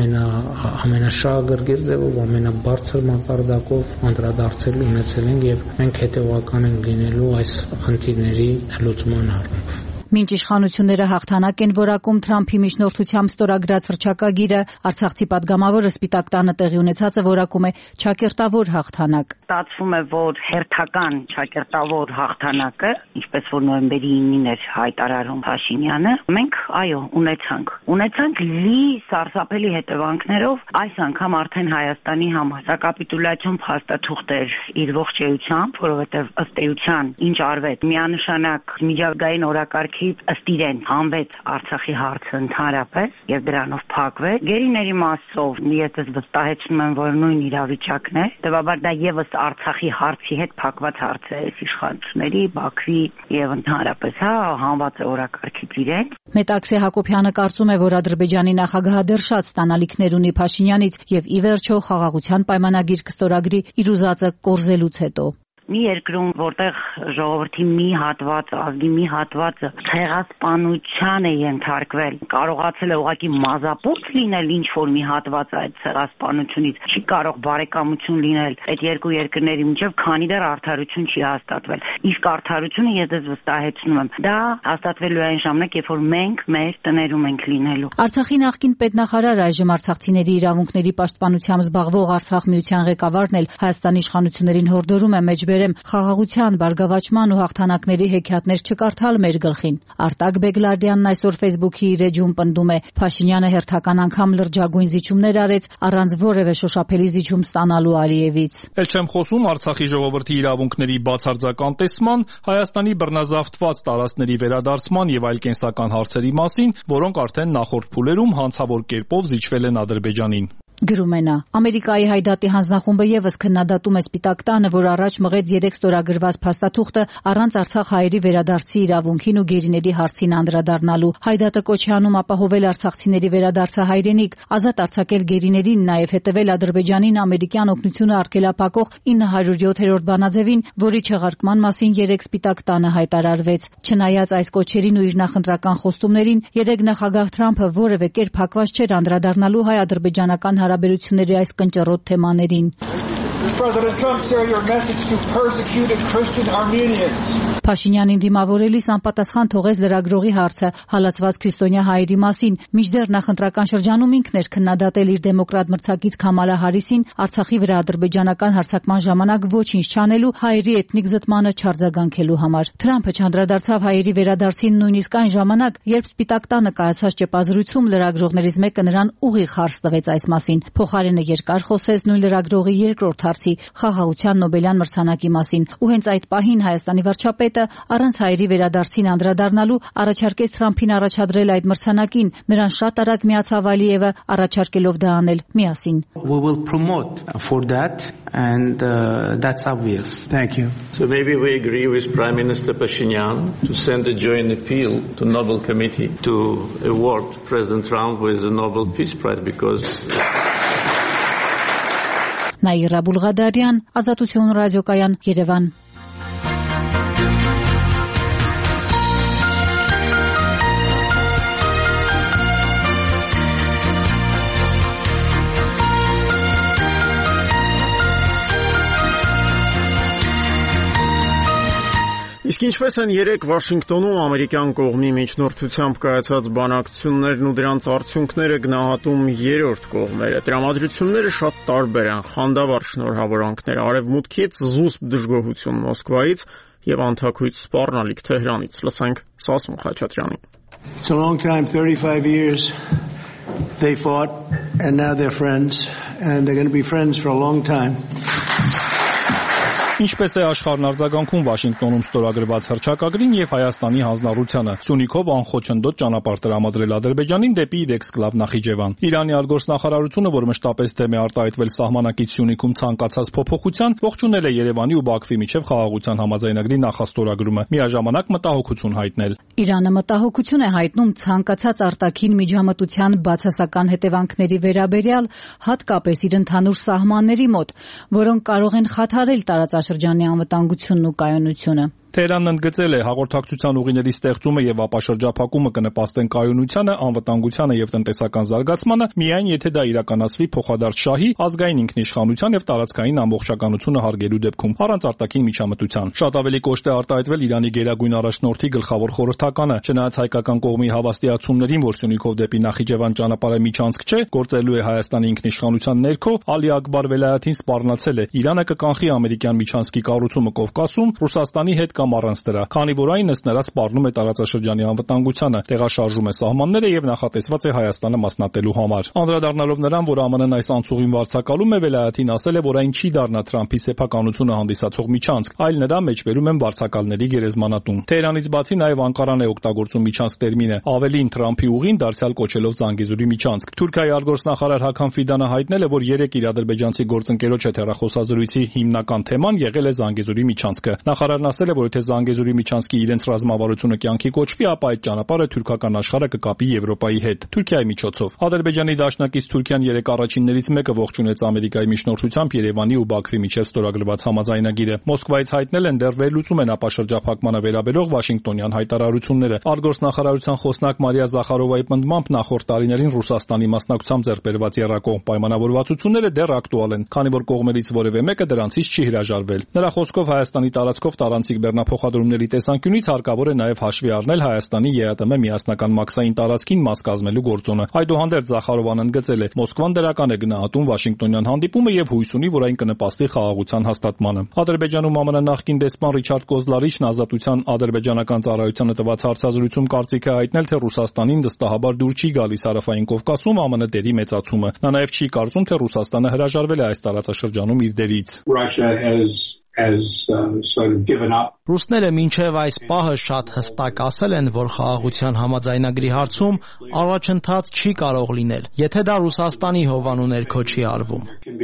ամենաշահագրգիռ ձևով, ամենաբարձր մակարդակով անդրադարձել ունեցել ենք եւ մենք հետեւական ենք լինելու այս խնդիրների լուծման առումով։ Մինչ իշխանությունները հաղթանակ են որակում Թրամփի միջնորդությամբ ստորագրած հռչակագիրը, Արցախցի падգամավորը Սպիտակ տանը տեղի ունեցածը որակում է ճակերտավոր հաղթանակ։ Ստացվում է, որ հերթական ճակերտավոր հաղթանակը, ինչպես որ նոյեմբերի 9-ին էր հայտարարում Փաշինյանը, մենք ունեցանք լի սարսափելի հետևանքներով այս անգամ արդեն Հայաստանի համար։ Սա կապիտուլյացիոն փաստաթուղթ էր իր ողջեյությամբ, որովհետև ըստ էության ինչ արվեց միանշանակ միջազգային օրակարգ ըստ իրեն հանվեց Արցախի հարցը ընդհանրապես եւ դրանով փակվեց։ Գերիների մասով ես վստահեցնում եմ, որ նույն իրավիճակն է, հետեւաբար դա եւս Արցախի հարցի հետ փակված հարց է իշխանությունների, Բաքվի եւ ընդհանրապես հանված է օրակարգից իրեն։ Մետաքսե Հակոբյանը կարծում է, որ Ադրբեջանի նախագահը դեռ շատ ստանալիքներ ունի Փաշինյանից եւ ի վերջո խաղաղության պայմանագիր կստորագրի իր ուզածը կորզելուց հետո։ Մի երկրում, որտեղ ժողովրդի մի հատվածը, ազգի մի հատվածը ցեղասպանության է ենթարկվել, կարողացել է ուղղակի մազապուրց լինել ինչ որ մի հատված այդ ցեղասպանությունից, չի կարող բարեկամություն լինել այդ երկու երկրների միջև, քանի դեռ արդարություն չի հաստատվել։ Իսկ արդարությունը ես վստահեցնում եմ, դա հաստատվելու է այն ժամանակ, երբ որ մենք մեր տներում ենք լինելու։ Արցախի նախկին պետնախարար, այժմ արցախցիների իրավունքների պաշտպանությամբ զբաղվող Արցախ միության ղեկավարն էլ Հայաստանի իշխանություններին հորդորում է խաղաղության, բարգավաճման ու հաղթանակների հեքիաթներ չկարդալ մեր գլխին։ Արտակ Բեգլարդյանն այսօր Facebook-ի իր էջում պնդում է. Փաշինյանը հերթական անգամ լրջագույն զիջումներ արեց առանց որևէ շոշափելի զիջում ստանալու Ալիևից։ Էլ չեմ խոսում Արցախի ժողովրդի իրավունքների բացարձական տեսման, Հայաստանի բռնազավթված տարածքների վերադարձման եւ այլ կենսական հարցերի մասին, որոնք արդեն նախորդ փուլերում հանցավոր կերպով զիջվել են Ադրբեջանին։ Գրում է նա. Ամերիկայի հայդատի հանձնախումբը եւս քննադատում է Սպիտակ տանը, որ առաջ մղեց 3 ստորագրված փաստաթուղթը առանց Արցախ հայերի վերադարձի իրավունքին ու գերիների հարցին անդրադառնալու։ Հայդատը կոչ է անում ապահովել արցախցիների վերադարձը հայրենիք, ազատ արձակել գերիներին, նաեւ հետեւել Ադրբեջանին ամերիկյան օգնությունը արգելափակող 907-րդ բանաձևին, որի չեղարկման մասին 3 Սպիտակ տանը հայտարարվեց։ Չնայած այս կոչերին ու իր նախընտրական խոստումներին, 3 նախագահ Թրամփը որևէ կերպ հակված չէր անդրադառնալու հայ-ադրբեջանական հարաբերությունների այս կնճռոտ թեմաներին։ Փաշինյանին դիմավորելիս անպատասխան թողեց լրագրողի հարցը հալածված քրիստոնյա հայերի մասին, մինչդեռ նախընտրական շրջանում ինքն էր քննադատել իր դեմոկրատ մրցակից Քամալա Հարիսին Արցախի վրա ադրբեջանական հարձակման ժամանակ ոչինչ չանելու, հայերի էթնիկ զտմանը չարձագանքելու համար։ Թրամփը չանդրադարձավ հայերի վերադարձին նույնիսկ այն ժամանակ, երբ Սպիտակ տանը կայացած ճեպազրույցում լրագրողներից մեկը նրան ուղիղ հարց տվեց այս մասին։ Փոխարենը երկար խոսեց նույն լրագրողի երկրորդ հարցի՝ խաղաղության Նոբելյան մրցանակի մասին, ու հենց այդ պահին Հայաստանի վարչապետը առանց հայերի վերադարձին անդրադառնալու առաջարկեց Թրամփին առաջադրել այդ մրցանակին։ Նրան շատ արագ միացավ Ալիևը, առաջարկելով դա անել միասին։ We will promote for that and that's obvious. Thank you. So maybe we agree with Prime Minister Pashinyan to send a joint appeal to Nobel Committee to award President Trump with the Nobel Peace Prize because Նաիրա Բուլղադարյան, Ազատություն ռադիոկայան, Երևան։ Իսկ Ինչպես են 3 Վաշինգտոնում ամերիկյան կողմի միջնորդությամբ կայացած բանակցություններն ու դրանց արդյունքները գնահատում երրորդ կողմերը։ Տրամադրությունները շատ տարբեր են, խանդավառ շնորհավորանքներ արևմուտքից, զուսպ դժգոհություն Մոսկվայից եւ անթաքույց սպառնալիք Թեհրանից։ Լսենք Սասուն Խաչատրյանին։ It's a long time, 35 years. They fought and now they're friends and they're going to be friends for a long time. Ինչպես է աշխարհն արձագանքում Վաշինգտոնում ստորագրված հռչակագրին եւ Հայաստանի հանձնառությանը, Սյունիքով անխոչնդոտ ճանապարհ տրամադրել Ադրբեջանին դեպի իր էքսկլավ Նախիջևան։ Իրանի արտգործնախարարությունը, որ մշտապես դեմ է արտահայտվել սահմանակից Սյունիքում ցանկացած փոփոխության, ողջունել է Երևանի ու Բաքվի միջև խաղաղության համաձայնագրի նախաստորագրումը, միաժամանակ մտահոգություն հայտնել։ Իրանը մտահոգություն է հայտնում ցանկացած արտաքին միջամտության բացասական հետևանքների վերաբերյալ, հատկապես իր ընդհանուր սահմանների մոտ, որոնք կարող են խաթարել տարածաշրջանի անվտանգությունն ու կայունությունը։ Թեհրանն ընդգծել է, հաղորդակցության ուղիների ստեղծումը եւ ապաշրջափակումը կնպաստեն կայունությանը, անվտանգությանը եւ տնտեսական զարգացմանը, միայն եթե դա իրականացվի փոխադարձ շահի, ազգային ինքնիշխանության եւ տարածքային ամբողջականությունը հարգելու դեպքում, առանց արտաքին միջամտության։ Շատ ավելի կոշտ է արտահայտվել Իրանի գերագույն առաջնորդի գլխավոր խորհրդականը, չնայած հայկական կողմի հավաստիացումներին, որ Սյունիքով դեպի Նախիջևան ճանապարհը միջանցք չէ, գործելու է Հայաստանի ինքնիշխանության ներքո, Ալի Ակբար Վելայաթին սպառնացել է. Իրանը կկանխի ամերիկյան միջանցքի կառուցումը Կովկասում, Ռուսաստանի հետ կամ առանց դրա, քանի որ այն ըստ նրա սպառնում է տարածաշրջանի անվտանգությանը, տեղաշարժում է սահմանները եւ նախատեսված է Հայաստանը մասնատելու համար։ Անդրադառնալով նրան, որ ԱՄՆ-ն այս անցուղին վարձակալում է, Վելայաթին ասել է, որ այն չի դառնա Թրամփի սեփականությունը հանդիսացող միջանցք, այլ նրա մեջբերում են վարձակալների գերեզմանատուն։ Թեհրանից բացի նաեւ Անկարան է օգտագործում միջանցք տերմինը, ավելին Թրամփի ուղին դարձյալ կոչելով Զանգեզուրի միջանցք։ Թուրքիայի արտգործնախարար Հական Ֆիդանը հայտնել է, որ 3 իր ադրբեջանցի գործընկերոջ հետ հեռախոսազրույցի հիմնական թեման եղել է Զանգեզուրի միջանցքը։ Նախարարն ասել է, որ եթե Զանգեզուրի միջանցքի իրենց ռազմավարությունը կյանքի կոչվի, ապա այդ ճանապարհը թուրքական աշխարհը կկապի Եվրոպայի հետ, Թուրքիայի միջոցով։ Ադրբեջանի դաշնակից Թուրքիան 3 առաջիններից մեկը ողջունեց Ամերիկայի միջնորդությամբ Երևանի ու Բաքվի միջև ստորագրված համաձայնագիրը։ Մոսկվայից հայտնել են, դեռ վերլուծում են ապաշրջափակմանը վերաբերող Վաշինգտոնյան հայտարարությունները։ Արտգործնախարարության խոսնակ Մարիա Զախարովայի պնդմամբ նախորդ տարիներին Ռուսաստանի մասնակցությամբ ձեռք բերված եռակողմ պայմանավորվածությունները դեռ ակտուալ են, քանի որ կողմերից որևէ մեկը դրանցից չի հրաժարվել։ Նրա խոսքով Հայաստանի տարածքով տարանցիկ բեռնափոխադրումների տեսանկյունից հարկավոր է նաև հաշվի առնել Հայաստանի ԵԱՏՄ միասնական մաքսային տարածքին մաս կազմելու գործոնը։ Այդուհանդերձ Զախարովան ընդգծել է, Մոսկվան դրական է գնահատում Վաշինգտոնյան հանդիպումը եւ հույս ունի, որ այն կնպաստի խաղաղության հաստատմանը։ Ադրբեջանում ԱՄՆ նախկին դեսպան Ռիչարդ Կոզլարիչն ազատության ադրբեջանական ծառայությանը տված հարցազրույցում կարծիք է հայտնել, թե Ռուսաստանին վստահաբար դուր չի գալիս Հարավային Կովկասում ԱՄՆ դերի մեծացումը։ Նա նաև չի կարծում, թե Ռուսաստանը հրաժարվել է այս տարածաշրջանում իր դերից։ Ռուսները մինչև այս պահը շատ հստակ ասել են, որ խաղաղության համաձայնագրի հարցում առաջընթաց չի կարող լինել, եթե դա Ռուսաստանի հովանու ներքո չի արվում։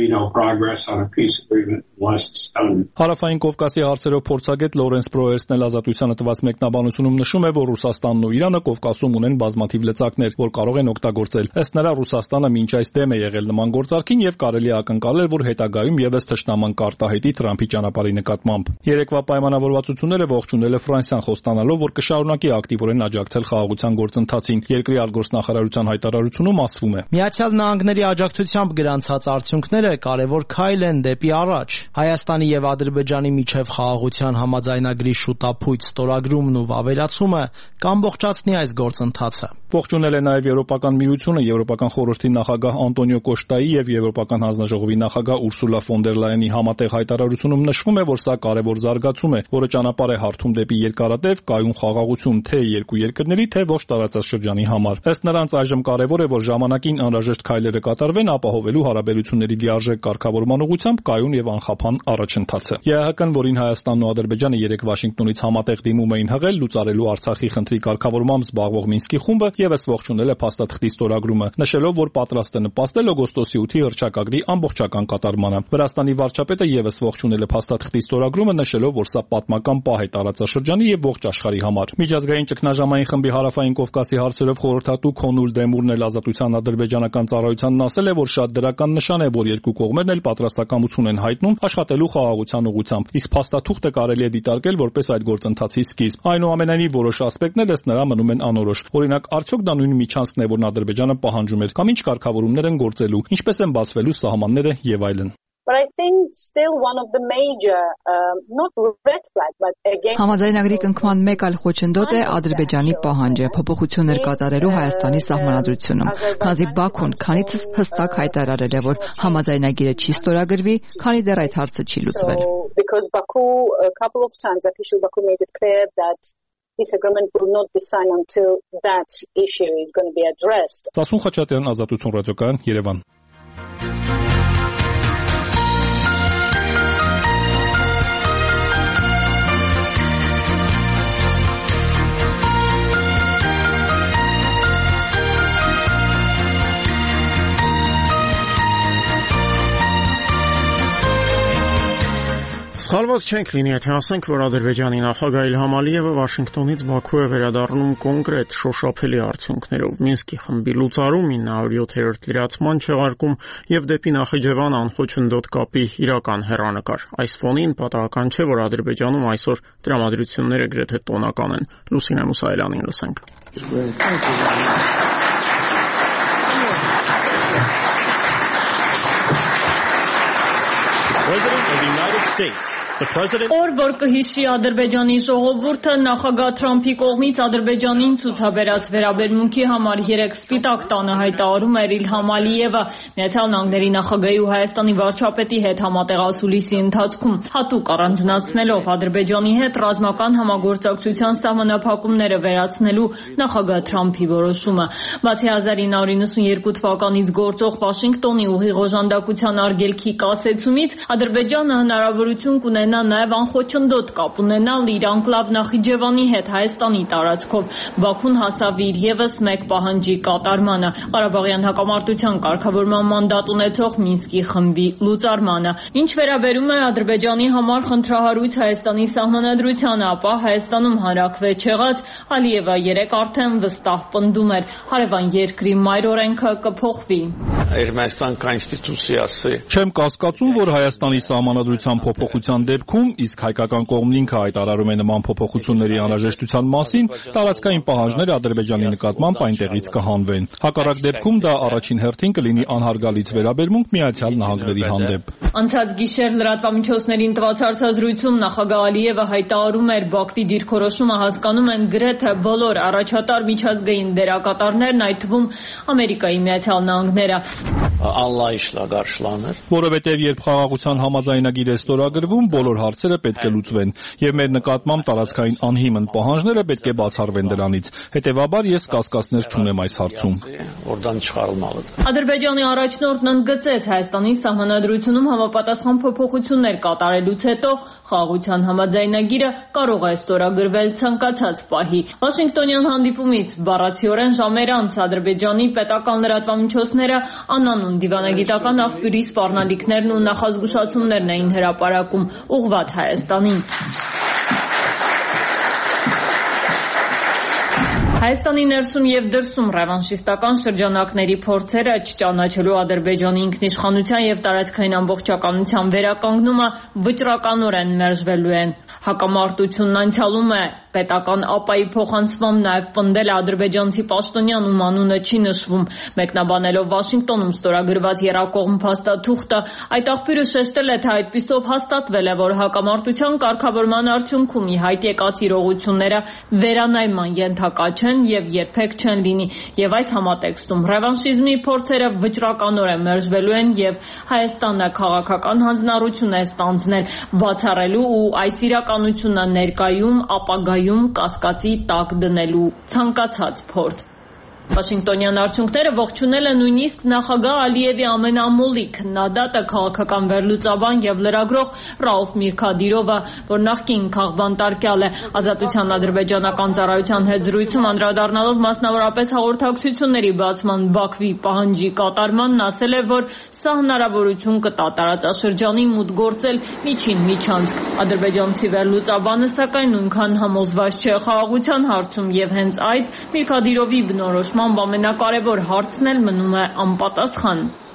Հարավային Կովկասի հարցերով փորձագետ Լորենս Պրոերսն էլ ազատությանը տված մեկնաբանությունում նշում է, որ Ռուսաստանն ու Իրանը Կովկասում ունեն բազմաթիվ լծակներ, որ կարող են օգտագործել։ Ըստ նրա Ռուսաստանը մինչ այս դեմ է եղել նման գործարքին եւ կարելի է ակնկալել, որ հետագայում եւս թշնաման կարտահայտի Թրամփի ճանապարհի նկատմամբ։ Երեկվա պայմանավորվածությունները ողջունել է Ֆրանսիան, խոստանալով, որ կշարունակի ակտիվորեն աջակցել խաղաղության գործընթացին։ Երկրի արտգործնախարարության հայտարարությունում ասվում է. Միացյալ Նահանգների աջակցությամբ գրանցած արդյունքները կարևոր քայլ են դեպի առաջ։ Հայաստանի եւ Ադրբեջանի միջև խաղաղության համաձայնագրի շուտափույթ ստորագրումն ու վավերացումը կամբողջացնի այս գործընթացը։ Ողջունել է նաև Եվրոպական միությունը, Եվրոպական խորհրդի նախագահ Անտոնիո Կոշտայի եւ Եվրոպական հանձնաժողովի նախագահ Ուրսուլա ֆոն դեր Լայենի համատեղ հայտարարությունում նշվում է, որ սա կարևոր զարգացում է, որը ճանապարհ է հարթում դեպի երկարատև կայուն խաղաղություն թե երկու երկրների, թե ողջ տարածաշրջանի համար։ Ըստ նրանց այժմ կարևոր է, որ ժամանակին անհրաժեշտ քայլերը կատարվեն ապահովելու հարաբերությունների լիարժեք կարգավորման ուղղությամբ կայուն եւ անխափան առաջընթացը։ ԵԱՀԿ-ն, որին Հայաստանն ու Ադրբեջանը 3 Վաշինգտոնից համատեղ դիմում էին հղել լուծարելու Արցախի խնդրի կարգավորմամբ զբաղվող Մինսկի խումբը, եւս ողջունել է փաստաթղթի ստորագրումը, նշելով, որ պատրաստ է նպաստել օգոստոսի 8-ի հռչակագրի ամբողջական կատարմանը։ Վրաստանի վարչապետը եւս ողջունել է փաստաթղթի ստորագրումը, նշելով, որ սա պատմական պահ է տարածաշրջանի եւ ողջ աշխարհի համար։ Միջազգային ճգնաժամային խմբի Հարավային Կովկասի հարցերով խորհրդատու Քոնուլ Դեմուրն էլ ազատության ադրբեջանական ծառայությանն ասել է, որ շատ դրական նշան է, որ երկու կողմերն էլ պատրաստակամություն են հայտնում աշխատելու խաղաղության ուղղությամբ, իսկ փաստաթուղթը կարելի է դիտարկել որպես այդ գործընթացի սկիզբ։ Այնուամենայնիվ որոշ ասպեկտներ ըստ նրա մնում են անորոշ։ Օրինակ, արդյոք դա նույն միջանցքն է, որն Ադրբեջանը պահանջում էր, կամ ինչ կարգավորումներ են գործելու, ինչպես են բացվելու սահմանները եւ այլն։ But I think still one of the major not red flag but again Համաձայնագրի կնքման մեկ այլ խոչընդոտ է Ադրբեջանի պահանջը փոփոխություններ կատարելու Հայաստանի սահմանադրությունում, քանզի Բաքուն քանիցս հստակ հայտարարել է, որ համաձայնագիրը չի ստորագրվի, քանի դեռ այդ հարցը չի լուծվել. Because Baku a couple of times official Baku made it clear that this agreement will not be signed until that issue is going to be addressed. Սասուն Խաչատրյան, Ազատություն ռադիոկայան, Երևան. Սխալված չենք լինի, եթե ասենք, որ Ադրբեջանի նախագահ Իլհամ Ալիևը Վաշինգտոնից Բաքու է վերադառնում կոնկրետ շոշափելի արդյունքներով, Մինսկի խմբի լուծարում 907-րդ լրացման չեղարկում եւ դեպի Նախիջևան անխոչնդոտ կապի իրական հեռանկար։ Այս ֆոնին պատահական չէ, որ Ադրբեջանում այսօր տրամադրությունները գրեթե տոնական են։ Լուսինե Մուսայելյանին լսենք։ President of the United States. Օր որ կհիշի Ադրբեջանի ժողովուրդը նախագահ Թրամփի կողմից Ադրբեջանին ցուցաբերած վերաբերմունքի համար 3 սպիտակ տանը հայտարարում էր Իլհամ Ալիևը Միացյալ Նահանգների նախագահի ու Հայաստանի վարչապետի հետ համատեղասուլիսի ընթացքում հատուկ առանձնացնելով Ադրբեջանի հետ ռազմական համագործակցության սահմանափակումները վերացնելու նախագահ Թրամփի որոշումը։ Բացի 1992 թվականից գործող Վաշինգտոնի ուղիղ օժանդակության արգելքի կասեցումից Ադրբեջանը հնարավորություն կունենա նաև անխոչնդոտ կապ ունենալ իր անկլավ Նախիջևանի հետ Հայաստանի տարածքով։ Բաքուն հասավ իր եւս մեկ պահանջի կատարմանը՝ Ղարաբաղյան հակամարտության կարգավորման մանդատ ունեցող Մինսկի խմբի լուծարմանը։ Ինչ վերաբերում է Ադրբեջանի համար խնդրահարույց Հայաստանի սահմանադրությանը, ապա Հայաստանում հանրաքվե չեղած Ալիևը երեկ արդեն վստահ պնդում էր՝ հարևան երկրի մայր օրենքը կփոխվի։ Ermənistan konstitusiyası Չեմ կասկածում, որ Հայաստանի սահմանադրության փոփոխության դեպքում, իսկ հայկական կողմն ինքը հայտարարում է նման փոփոխությունների անհրաժեշտության մասին, տարածքային պահանջները Ադրբեջանի նկատմամբ այնտեղից կհանվեն։ Հակառակ դեպքում դա առաջին հերթին կլինի անհարգալից վերաբերմունք Միացյալ Նահանգների հանդեպ։ Անցած գիշեր լրատվամիջոցներին տված հարցազրույցում նախագահ Ալիևը հայտարարում էր Բաքվի դիրքորոշումը հասկանում են գրեթե բոլոր առաջատար միջազգային դերակատարներն, այդ թվում Ամերիկայի Միացյալ Նահանգները։ Anlayışla qarşılanır. Որովհետև երբ խաղաղության համաձայնագիր է ստորագրվում, բոլոր հարցերը պետք է լուծվեն, եւ մեր նկատմամբ տարածքային անհիմն պահանջները պետք է բացառվեն դրանից։ Հետևաբար ես կասկածներ չունեմ այս հարցում։ Oradan çıxarılmalıdır. Ադրբեջանի առաջնորդն ընդգծեց Հայաստանի սահմանադրությունում համապատասխան փոփոխություններ կատարելուց հետո խաղաղության համաձայնագիրը կարող է ստորագրվել ցանկացած պահի։ Վաշինգտոնյան հանդիպումից բառացիորեն ժամեր անց Ադրբեջանի պետական լրատվամիջոցները անանուն դիվանագիտական աղբյուրի սպառնալիքներն ու նախազգուշացումներն էին հրապարակում ուղղված Հայաստանին։ Հայաստանի ներսում եւ դրսում ռևանշիստական շրջանակների փորձերը չճանաչելու Ադրբեջանի ինքնիշխանության եւ տարածքային ամբողջականության վերականգնումը վճռականորեն մերժվելու են։ Հակամարտությունն անցյալում է պետական ԱՊԱ-ի փոխանցմամբ նաև պնդել է ադրբեջանցի պաշտոնյան, ում անունը չի նշվում։ Մեկնաբանելով Վաշինգտոնում ստորագրված եռակողմ փաստաթուղթը, այդ աղբյուրը շեշտել է, թե այդպիսով հաստատվել է, որ հակամարտության կարգավորման արդյունքում ի հայտ եկած իրողությունները վերանայման ենթակա չեն եւ երբեք չեն լինի, եւ այս համատեքստում ռևանշիզմի փորձերը վճռականորեն մերժվելու են եւ Հայաստանը քաղաքական հանձնառություն է ստանձնել բացառելու ու այս իրականությունը ներկայում ապագայում կասկածի տակ դնելու ցանկացած փորձ։ Վաշինգտոնյան արդյունքները ողջունել է նույնիսկ նախագահ Ալիևի ամենամոլի քննադատը քաղաքական վերլուծաբան եւ լրագրող Ռաուֆ Միրքադիրովը, որ նախկին քաղբանտարկյալ է ազատության ադրբեջանական ծառայության հետ զրույցում անդրադառնալով մասնավորապես հաղորդակցությունների բացման Բաքվի պահանջի կատարմանն ասել է, որ սա հնարավորություն կտա տարածաշրջանի մուտք գործել միջին միջանցք։ Ադրբեջանցի վերլուծաբանը սակայն նույնքան համոզված չէ խաղաղության հարցում եւ հենց այդ Միրքադիրովի բնորոշ ամենակարևոր հարցն էլ մնում է անպատասխան։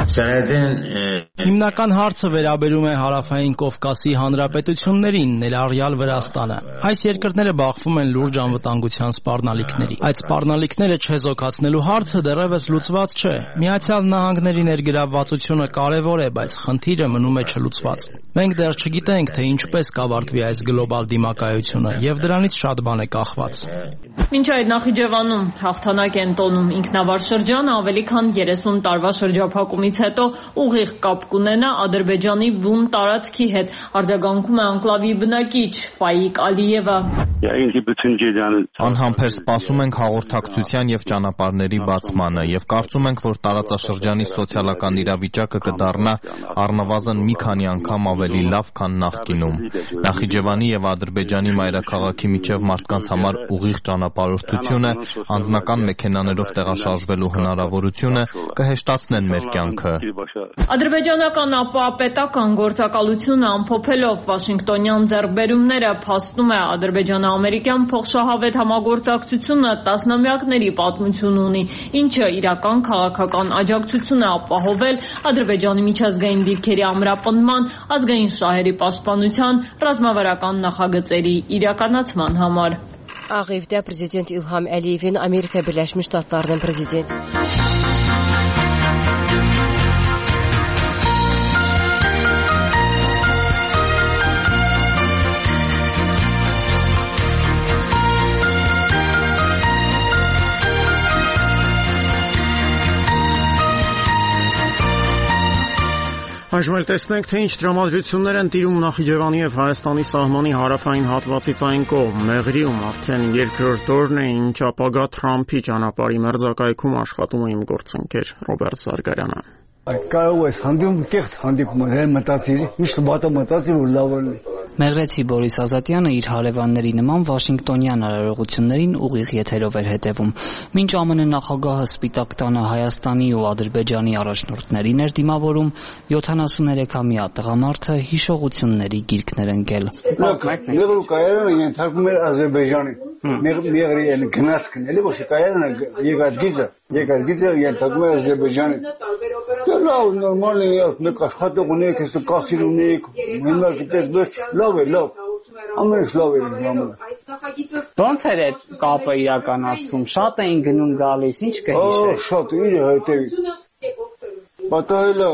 Հիմնական հարցը վերաբերում է Հարավային Կովկասի հանրապետություններին, ներառյալ Վրաստանը։ Այս երկրները բախվում են լուրջ անվտանգության սպառնալիքների։ Այդ սպառնալիքները չեզոքացնելու հարցը դեռևս լուծված չէ։ Միացյալ Նահանգների ներգրավվածությունը կարևոր է, բայց խնդիրը մնում է չլուծված։ Մենք դեռ չգիտենք, թե ինչպես կավարտվի այս գլոբալ դիմակայությունը, եւ դրանից շատ բան է կախված։ Մինչ այդ Նախիջևանում հաղթանակ են տոնում ինքնավար շրջանը ավելի քան 30 տարվա շրջափակումից հետո ուղիղ կապ կունենա Ադրբեջանի բուն տարածքի հետ, արձագանքում է անկլավի բնակիչ Ֆայիկ Ալիևը։ Անհամբեր սպասում ենք հաղորդակցության եւ ճանապարհների բացմանը եւ կարծում ենք, որ տարածաշրջանի սոցիալական իրավիճակը կդառնա առնվազն մի քանի անգամ ավելի լավ, քան նախկինում։ Նախիջևանի եւ Ադրբեջանի մայրաքաղաքի միջև մարդկանց համար ուղիղ ճանապարհորդությունը, անձնական մեքենաներով տեղաշարժվելու հնարավորությունը կհեշտացնեն մեր կյանքը։ Ադրբեջանական ապահովապետական գործակալությունը ամփոփելով Վաշինգտոնյան ձեռքբերումները փաստում է ադրբեջանա-ամերիկյան փոխշահավետ համագործակցությունը տասնամյակների պատմություն ունի, ինչը իրական քաղաքական աջակցություն է ապահովել Ադրբեջանի միջազգային դիրքերի ամրապնդման, ազգային շահերի պաշտպանության, ռազմավարական նախագծերի իրականացման համար։ Աղիվդա prezident İlham Əliyevin Amerika Birləşmiş Ştatlarının prezidenti Այժմ տեսնենք, թե ինչ տրամադրություններ են տիրում Նախիջևանի եւ Հայաստանի սահմանի հարավային հատվածից այն կողմ։ Մեղրիում արդեն երկրորդ օրն է, ինչ ապագա Թրամփի ճանապարհի մերձակայքում աշխատում է իմ գործընկեր Ռոբերտ Զարգարյանը։ Կարող է հանդիպում կեղծ հանդիպում մտածիր, միշտ բաթը մտածիր որ լավ է։ Մեղրեցի Բորիս Ազատյանը իր հարևանների նման Վաշինգտոնյան արարողություններին ուղիղ եթերով էր հետևում։ Մինչ ԱՄՆ նախագահը Սպիտակ տանը Հայաստանի ու Ադրբեջանի առաջնորդներին էր դիմավորում, 73-ամյա տղամարդը հիշողությունների գիրքներ ընկել։ Մեղրու կայարանը ենթարկում էր Ադրբեջանի։ Մեղրի գնացքն էլի ոչ կայարանը եկած գիծը ենթարկում էր Ադրբեջանի։ Լավ, նորմալ է, մեկ աշխատող ունեք, ես կասիր ունեք, հիմնար գիտես ոչ լավ է, լավ։ Ամենից լավ է ժամանակ։ Ոնց էր այդ կապը իրականացվում, շատ էին գնում գալիս, ինչ կհիշեք։ Շատ իր հետևի։ Պատահելա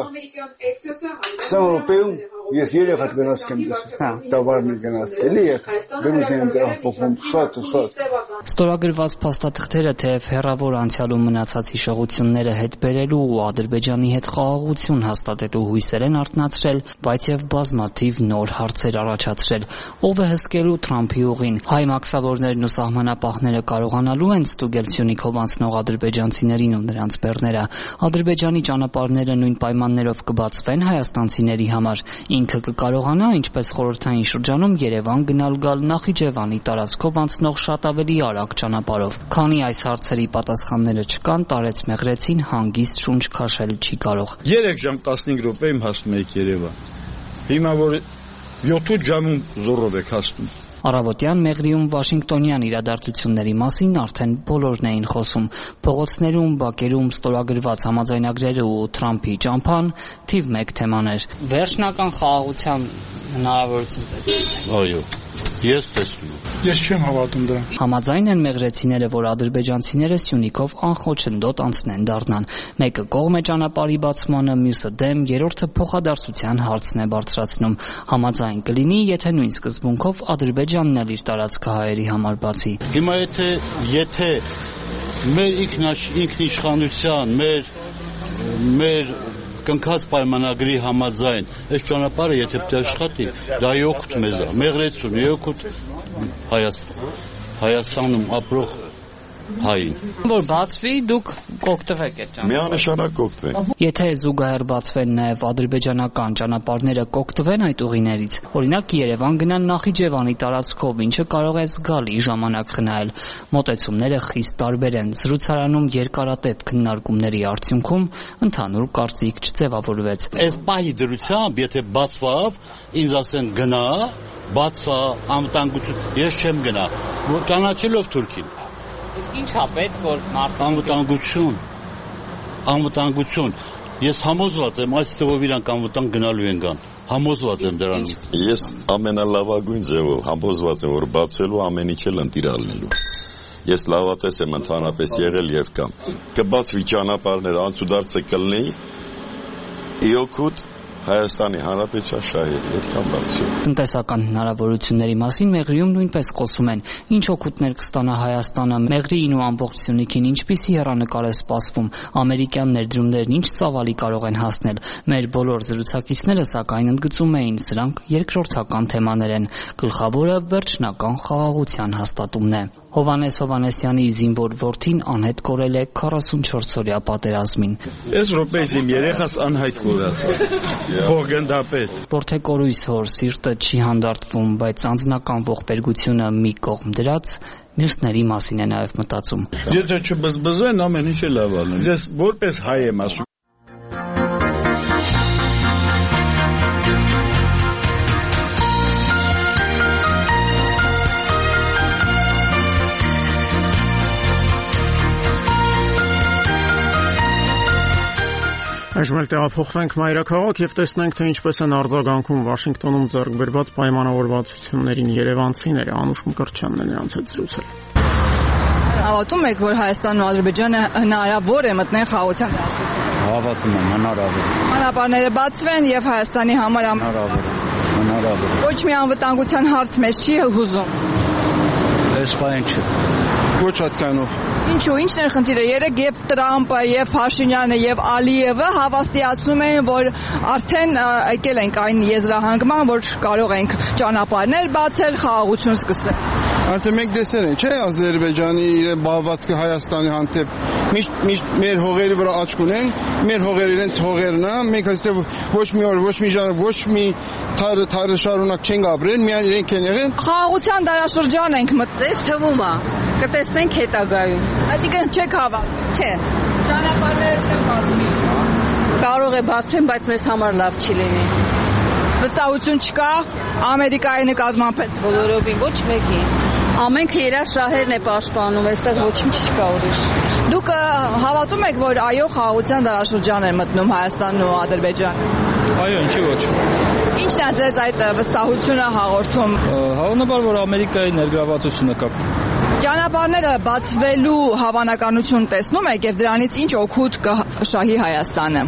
20 րոպեում ես 3 հատ գնացք եմ տեսել։ Տավարներ գնացք էլի ես բեմուզեն փոխում շատ։ Ստորագրված փաստաթղթերը թեև հեռավոր անցյալում մնացած հիշողությունները հետ բերելու ու Ադրբեջանի հետ խաղաղություն հաստատելու հույսեր են արթնացրել, բայց եւ բազմաթիվ նոր հարցեր առաջացրել։ Ով է հսկելու Թրամփի ուղին։ Հայ մաքսավորներն ու սահմանապահները կարողանալու են ստուգել Սյունիքով անցնող ադրբեջանցիներին ու նրանց բեռները։ Ադրբեջանի ճանապարհները նույն պայմաններով կբացվեն հայաստանցիների համար։ Ինքը կկարողանա, ինչպես խորհրդային շրջանում Երևան գնալ գալ Նախիջևանի տարածքով անցնող շատ ավելի արագ ճանապարհով։ Քանի այս հարցերի պատասխանները չկան, տարեց Մեղրեցին հանգիստ շունչ քաշել չի կարող։ 3 ժամ 15 րոպեում հասնում եք Երևան։ Հիմա որ 7 ժամում զորով եք հասնում։ Առավոտյան Մեղրիում Վաշինգտոնյան իրադարձությունների մասին արդեն բոլորն էին խոսում։ Փողոցներում, բակերում ստորագրված համաձայնագրերը ու Թրամփի ճամփան թիվ 1 թեմաներ։ Վերջնական խաղաղության հնարավորություն տեսնում։ Այո, ես տեսնում եմ։ Ես չեմ հավատում դրան։ Համաձայն են մեղրեցիները, որ ադրբեջանցիները Սյունիքով անխոչնդոտ անցնեն դառնան։ Մեկը կողմ է ճանապարհի բացմանը, մյուսը դեմ, երրորդը փոխադարձության հարցն է բարձրացնում։ Համաձայն կլինի, եթե նույն սկզբունքով Ադրբեջանն էլ իր տարածքը հայերի համար բացի։ Հիմա եթե մեր ինքնիշխանության, մեր կնքած պայմանագրի համաձայն այս ճանապարհը եթե աշխատի, դա օգուտ մեզ է, մեղրեցուն, օգուտ Հայաստանում ապրող հային։ Որ բացվի, դուք կօգտվեք այդ ճանապարհից։ Միանշանակ կօգտվենք։ Եթե զուգահեռ բացվեն նաև ադրբեջանական ճանապարհները կօգտվեն այդ ուղիներից, օրինակ Երևան գնան Նախիջևանի տարածքով, ինչը կարող է զգալի ժամանակ խնայել։ Մոտեցումները խիստ տարբեր են։ Զրուցարանում երկարատև քննարկումների արդյունքում ընդհանուր կարծիք չձևավորվեց։ Այս պահի դրությամբ, եթե բացվավ, ինձ ասեն գնա, բացա, անվտանգություն, ես չեմ գնա, ճանաչելով Թուրքին։ Իսկ ի՞նչ է պետք որ անվտանգություն Ես համոզված եմ այս թվով իրանք անվտանգ գնալու են կան։ Համոզված եմ դրանով։ Ես ամենալավագույն ձևով համոզված եմ, որ բացելու ամեն ինչ էլ ընտիր լինելու։ Ես լավատես եմ ընդհանրապես եղել եւ կամ կբացվի ճանապարհներ, անցուդարձը կլինի իօքուտ Հայաստանի Հանրապետության շահերի այդքան բարձր։ Տնտեսական հնարավորությունների մասին Մեղրիում նույնպես խոսում են։ Ինչ օգուտներ կստանա Հայաստանը Մեղրիին ու ամբողջությունին, ինչպիսի հեռանկար է սպասվում, ամերիկյան ներդրումներն ինչ ծավալի կարող են հասնել։ Մեր բոլոր զրուցակիցները սակայն ընդգծում էին, սրանք երկրորդական թեմաներ են։ Գլխավորը վերջնական խաղաղության հաստատումն է։ Հովանես Հովանեսյանի զինվոր որդին անհետ կորել է 44-օրյա պատերազմին։ Այս րոպեից իմ երեխաս անհայտ կորացավ։ Փոխգնդապետ։ Որդեկորույս հոր սիրտը չի հանդարտվում, բայց անձնական ողբերգությունը մի կողմ դրած մյուսների մասին է նաև մտածում։ Եթե չբզբզեն, ամեն ինչ է լավ ալն։ Ես որպես հայ եմ ասում։ Այժմ էլ տեղափոխվենք մայրաքաղաք եւ տեսնենք, թե ինչպես են արձագանքում Վաշինգտոնում ձեռք բերված պայմանավորվածություններին երևանցիները։ Անուշ Մկրտչյանն է նրանց հետ զրուցել։ Հավատում եք, որ Հայաստանն ու Ադրբեջանը հնարավոր է մտնեն խաղաղության դաշտում։ Հավատում եմ, հնարավոր։ Ճանապարհները բացվեն եւ Հայաստանի համար հնարավոր։ Ոչ մի անվտանգության հարց մեզ չի հուզում։ Այս բանը չէ։ Ոչ այդքանով։ Ինչու, ինչն է խնդիրը։ Երեք եւ Տրամպը, եւ Փաշինյանը, եւ Ալիևը հավաստիացնում են, որ արդեն եկել ենք այն եզրահանգման, որ կարող ենք ճանապարհներ բացել, խաղաղություն սկսել։ Արդեն մենք տեսել ենք, չէ՞, Ադրբեջանի իր բաղվածքը Հայաստանի հանդեպ միշտ մեր հողերի վրա աչք ունեն, մեր հողերը իրենց հողերն են, մենք այստեղ ոչ մի օր, ոչ մի ժամ, ոչ մի թարը շարունակ չենք ապրել, միայն իրենք են եղել։ Խաղաղության դարաշրջան ենք մտել, թվում է, կտեսնենք հետագայում։ Այսինքն չեք հավատում։ Չէ։ Ճանապարհները չեն բացվի։ Կարող է բացվեն, բայց մեզ համար լավ չի լինի։ Վստահություն չկա Ամերիկայի նկատմամբ բոլորովին ոչ մեկին։ Ամենքը իրար շահերն է պաշտպանում, այստեղ ոչինչ չկա ուրիշ։ Դուք հավատում եք, որ այո, խաղաղության դարաշրջան են մտնում Հայաստանն ու Ադրբեջանը։ Այո, ինչի ոչ։ Ինչն է ձեզ այդ վստահությունը հաղորդում։ Հավանաբար, որ Ամերիկայի ներգրավվածությունը կա։ Ճանապարհները բացվելու հավանականություն տեսնում եք եւ դրանից ինչ օգուտ կշահի Հայաստանը։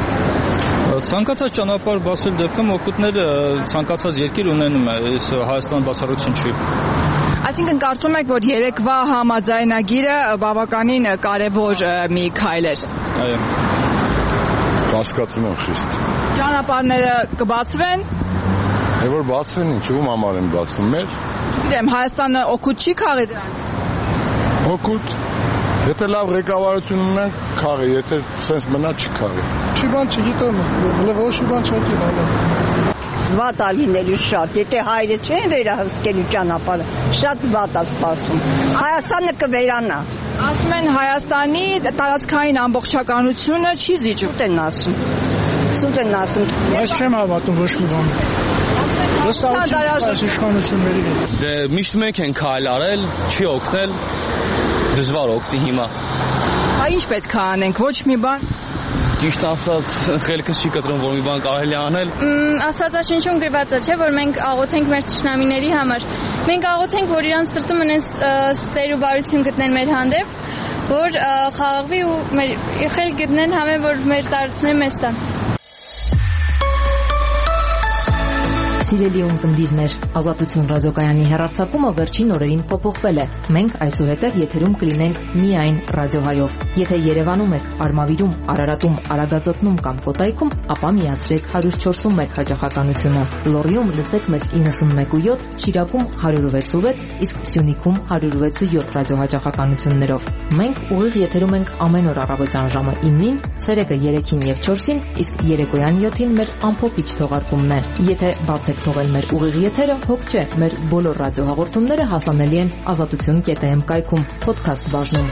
Ցանկացած ճանապարհ բացել դեպքում օգուտները ցանկացած երկիր ունենում է, այս Հայաստան բացառություն չի։ Այսինքն կարծում եք, որ երեկվա համաձայնագիրը բավականին կարևոր մի քայլ էր։ Այո։ Կասկածում եմ խիստ։ Ճանապարհները կբացվեն։ Որ բացվեն, ինչու համար են բացվում մեր։ Գիտեմ, Հայաստանը օգուտ չի քաղի դրանից։ Օգուտ։ Եթե լավ ղեկավարություն ունենք, քաղի, եթե սենց մնա չի քաղի։ Չի բան չգիտեմ, ոչ մի բան չգիտեմ։ Վատ է լինելու շատ, եթե հայրը չեն վերահսկելու ճանապարհը, շատ վատ է սպասում։ Հայաստանը կվերանա։ Ասում են Հայաստանի տարածքային ամբողջականությունը չի զիջում։ Սուտ են ասում։ Բայց չեմ հավատում ոչ մի բան։ Վստահություն իշխանությունների հետ։ Դե միշտ մենք ենք քայլ արել, չի օգնել, դժվար օգնի հիմա։ Ինչ պետք է անենք, ոչ մի բան։ Ճիշտ ասած, խելքս չի կտրում, որ մի բան կարելի անել։ Աստվածաշնչում գրված է, չէ, որ մենք աղոթենք մեր թշնամիների համար։ Մենք աղոթենք, որ իրանց սրտում ունեն սեր ու բարություն գտնեն մեր հանդեպ, որ խաղաղվի ու մեր խելք գտնեն համեն, որ մեր տարածքները մեզ տան։ Սիրելի ունկնդիրներ, Ազատություն ռադիոկայանի հեռարձակումը վերջին օրերին փոփոխվել է։ Մենք այսուհետև եթերում կլինենք միայն ռադիոհայով։ Եթե Երևանում եք, Արմավիրում, Արարատում, Արագածոտնում կամ Կոտայքում, ապա միացրեք 104.1 հաճախականությունը։ Լոռիում լսեք մեզ 91.7, Շիրակում 106.6, իսկ Սյունիքում 106.7 ռադիոհաճախականություններով։ Մենք ուղիղ եթերում ենք ամեն օր առավոտյան ժամը 9-ին, ցերեկը 3-ին եւ 4-ին, իսկ երեկոյան 7-ին մեր ամփոփիչ թողարկումն է։ Եթե բացեք թողել մեր ուղիղ եթերը, հոգ չէ, մեր բոլոր ռադիոհաղորդումները հասանելի են azatutun.am կայքում, podcast բաժնում։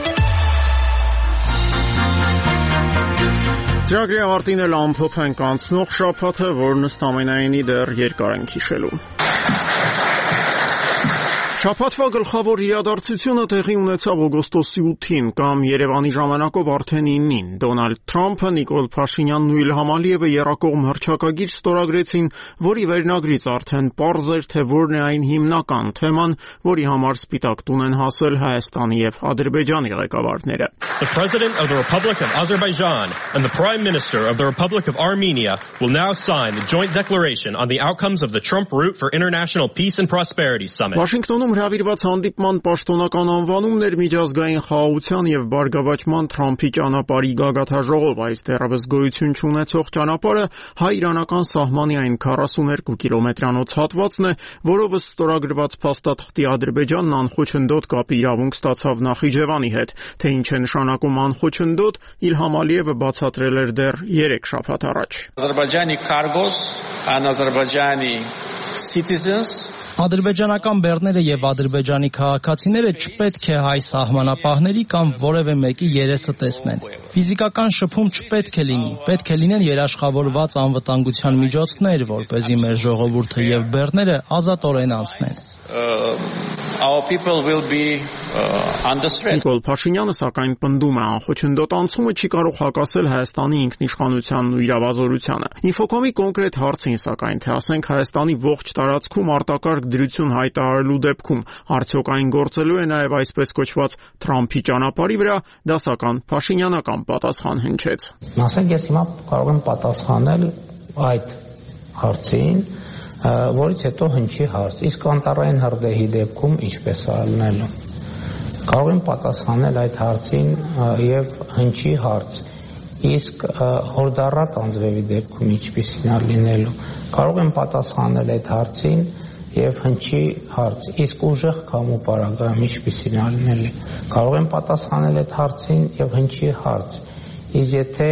Ծրագրի ավարտին էլ ամփոփ ենք անցնող շաբաթը, որն ըստ ամենայնի դեռ երկար ենք հիշելու։ Շաբաթվա գլխավոր իրադարձությունը տեղի ունեցավ օգոստոսի 8-ին կամ Երևանի ժամանակով արդեն 9-ին։ Դոնալդ Թրամփը, Նիկոլ Փաշինյանն ու Իլհամ Ալիևը եռակողմ հռչակագիր ստորագրեցին, որի վերնագրից արդեն պարզ էր, թե որն է այն հիմնական թեման, որի համար Սպիտակ տուն են հասել Հայաստանի եւ Ադրբեջանի ղեկավարները։ The President of the Republic of Azerbaijan and the Prime Minister of the Republic of Armenia will now sign the joint declaration on the outcomes of the Trump Route for International Peace and Prosperity Summit. Վաշինգտոնում հրավիրված հանդիպման պաշտոնական անվանումն էր միջազգային խաղաղության եւ բարգավաճման Թրամփի ճանապարհի գագաթաժողով։ Այս դեռևս գոյություն չունեցող ճանապարհը հայ-իրանական սահմանի այն 42 կիլոմետրանոց հատվածն է, որով ստորագրված փաստաթղթի Ադրբեջանն անխոչնդոտ կապի իրավունք ստացավ Նախիջևանի հետ։ Թե ինչ է նշանակում անխոչնդոտ, Իլհամ Ալիևը բացատրել էր դեռ 3 շաբաթ առաջ։ Azerbaijani cargos and Azerbaijani citizens Ադրբեջանական բեռները եւ ադրբեջանի քաղաքացիները չպետք է հայ սահմանապահների կամ որևէ մեկի երեսը տեսնեն։ Ֆիզիկական շփում չպետք է լինի, պետք է լինեն երաշխավորված անվտանգության միջոցներ, որպեսզի մեր ժողովուրդը եւ բեռները ազատորեն անցնեն։ Our people will be under threat. Նիկոլ Փաշինյանը սակայն պնդում է, անխոչնդոտ անցումը չի կարող հակասել Հայաստանի ինքնիշխանությանն ու իրավազորությանը։ Ինֆոկոմի կոնկրետ հարցին սակայն, թե ասենք Հայաստանի ողջ տարածքում արտակարգ դրություն հայտարարելու դեպքում արդյոք այն գործելու է նաև այսպես կոչված Թրամփի ճանապարհի վրա, դասական Փաշինյանական պատասխան հնչեց։ Ասենք ես հիմա կարող եմ պատասխանել այդ հարցին, որից հետո հնչի հարց, իսկ անտառային հրդեհի դեպքում ինչպես է լինելու։ Կարող եմ պատասխանել այդ հարցին եւ հնչի հարց, իսկ հորդառատ անձրևի դեպքում ինչպիսին է լինելու։ Կարող եմ պատասխանել այդ հարցին եւ հնչի հարց, իսկ ուժեղ քամու պարագայում ինչպիսին է լինելու։ Կարող եմ պատասխանել այդ հարցին եւ հնչի հարց, իսկ եթե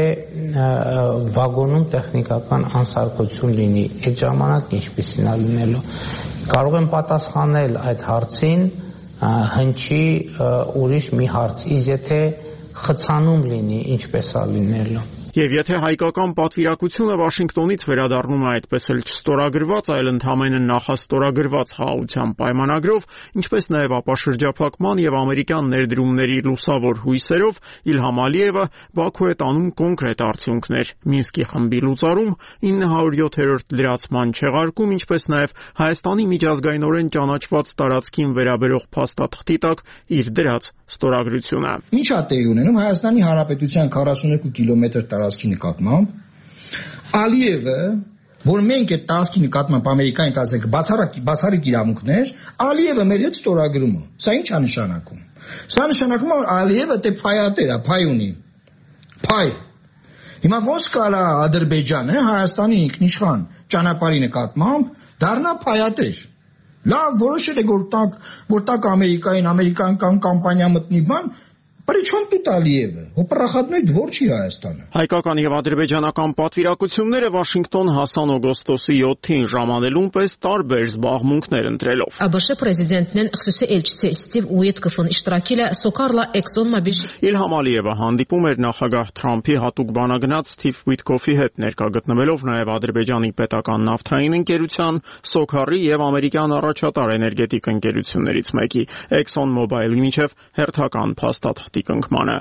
վագոնում տեխնիկական անսարքություն լինի, այդ ժամանակ ինչպիսին է լինելու։ Կարող եմ պատասխանել այդ հարցին, հնչի ուրիշ մի հարց, իսկ եթե խցանում լինի, ինչպես է լինելու։ Եվ եթե հայկական պատվիրակությունը Վաշինգտոնից վերադառնում է այդպես էլ չստորագրված, այլ ընդհանրապես նախաստորագրված խաղաղության պայմանագրով, ինչպես նաև ապաշրջափակման եւ ամերիկյան ներդրումների լուսավոր հույսերով, Իլհամ Ալիևը Բաքու է տանում կոնկրետ արդյունքներ՝ Մինսկի խմբի լուծարում, 907-րդ լրացման չեղարկում, ինչպես նաև Հայաստանի միջազգայինորեն ճանաչված տարածքին վերաբերող փաստաթղթի տակ իր դրած ստորագրությունը։ Ինչ է տեղի ունենում Հայաստանի Հանրապետության 42 կիլոմետր տարածքի նկատմամբ Ալիևը, որ մենք այդ տարածքի նկատմամբ Ամերիկային տարածք բացառիկ իրավունքներ, Ալիևը մեր հետ ստորագրում է։ Սա ինչ է նշանակում։ Սա նշանակում է, որ Ալիևը դե փայատեր է, փայ ունի։ Փայ։ Հիմա ոնց կարա Ադրբեջանը Հայաստանի ինքնիշխան ճանապարհի նկատմամբ դառնա փայատեր։ Լավ, որոշել է որ տակ ամերիկական կամպանիա մտնի բան, Причем тут Ալիևը, հոպրախատնույթ որ չի Հայաստանը։ Հայկական եւ ադրբեջանական պատվիրակությունները Վաշինգտոն հասան օգոստոսի 7-ին ժամանելուն պես տարբեր զբաղմունքներ ընտրելով։ ABŞ prezidentinin xüsusi elçisi Steve Witkoff'un iştirakı ile Sokar'la ExxonMobil Իլհամ Ալիևը հանդիպում էր նախագահ Թրամփի հատուկ բանագնաց Սթիվ Ուիտկոֆի հետ, ներկա գտնվելով նաև Ադրբեջանի պետական նավթային ընկերության, Սոքարի եւ ամերիկյան առաջատար էներգետիկ ընկերություններից մեկի ExxonMobil-ի միջև հերթական փաստաթղթի կնքմանը։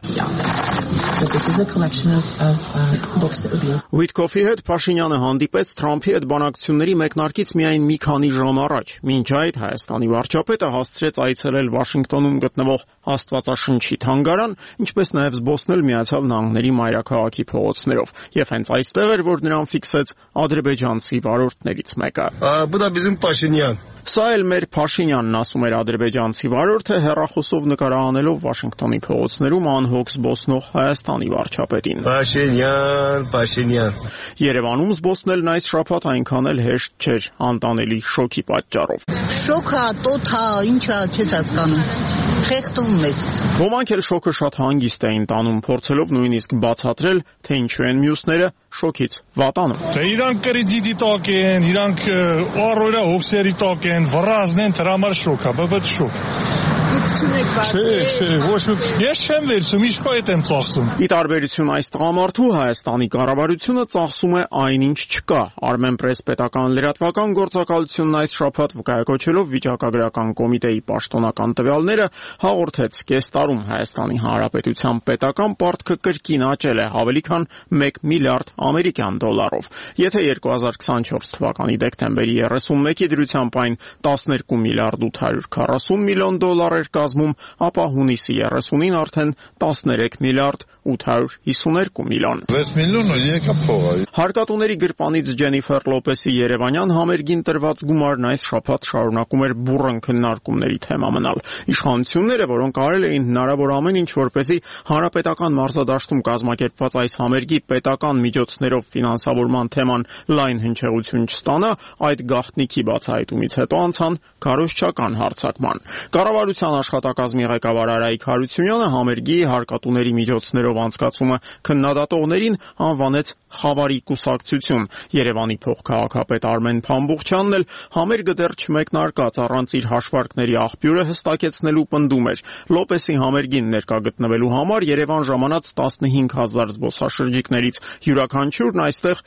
Ուիտկոֆի հետ Փաշինյանը հանդիպեց Թրամփի հետ բանակցությունների մեկնարկից միայն մի քանի ժամ առաջ։ Մինչ այդ Հայաստանի վարչապետը հասցրեց այցելել Վաշինգտոնում գտնվող Աստվածաշնչի թանգարան, ինչպես նաև զբոսնել Միացյալ Նահանգների մայրաքաղաքի փողոցներով։ Եվ հենց այստեղ էր, որ նրան ֆիքսեց ադրբեջանցի վարորդներից մեկը։ Սա էլ մեր Փաշինյանն, ասում էր ադրբեջանցի վարորդը, հեռախոսով նկարահանելով Վաշինգտոնի փողոցներում անհոգ զբոսնող Հայաստանի վարչապետին։ Փաշինյան։ Երևանում զբոսնելն այս շաբաթ այնքան էլ հեշտ չէր, անտանելի շոկի պատճառով։ Շոկը, տոթա, ինչա, չես հասկանում։ Խեղդում ես։ Ոմանք էլ շոկը շատ հանգիստ էին տանում, փորձելով նույնիսկ բացատրել, թե ինչու են մյուսները շոկից վատանում։ Թե իրանք կրեդիտի տակ են, իրանք առօրյա հոգսերի տակ են, վրազն են, դրա համար շոկ է, բայց շոկ։ դուք չունեք վարձ։ Չէ, ոչ մի ես չեմ վերցում, ինչ կա այդ եմ ծախսում։ Ի տարբերություն այս տղամարդու Հայաստանի կառավարությունը ծախսում է այնինչ չկա։ Armenpress պետական լրատվական գործակալությունն այս շաբաթ վկայակոչելով վիճակագրական կոմիտեի պաշտոնական տվյալները հաղորդեց կես տարում Հայաստանի Հանրապետության պետական պարտքը կրկին աճել է ավելի քան 1 միլիարդ ամերիկյան դոլարով։ Եթե 2024 թվականի դեկտեմբերի 31-ի դրությամբ այն 12 միլիարդ 840 միլիոն դոլար էր կազմում, ապա հունիսի 30-ին արդեն 13 միլիարդ 852 միլիոն։ 6 միլիոն եկա փողը։ Հարկատուների գրպանից Ջենիֆեր Լոպեսի Երևանյան համերգին տրված գումարն այս շաբաթ շարունակում էր բուռն քննարկումների թեմա մնալ։ Իշխանությունները, որոնք արել էին հնարավոր ամեն ինչ, որպեսզի հանրապետական մարզադաշտում կազմակերպված այս համերգի պետական միջոցներով ֆինանսավորման թեման լայն հնչեղություն չստանա, այդ գաղտնիքի բացահայտումից հետո անցան քարոզչական հարձակման։ Կառավարության աշխատակազմի ղեկավար Արայիկ Հարությունյանը համերգի հարկատուների միջոցներով անցկացումը քննադատողներին անվանեց խավարի կուսակցություն։ Երևանի փոխքաղաքապետ Արմեն Փամբուխչյանն էլ համերգը դեռ չմեկնարկած առանց իր հաշվարկների աղբյուրը հստակեցնելու պնդում էր։ Լոպեսի համերգին ներկա գտնվելու համար Երևան ժամանած 15000 զբոսաշրջիկներից յուրաքանչյուրն այստեղ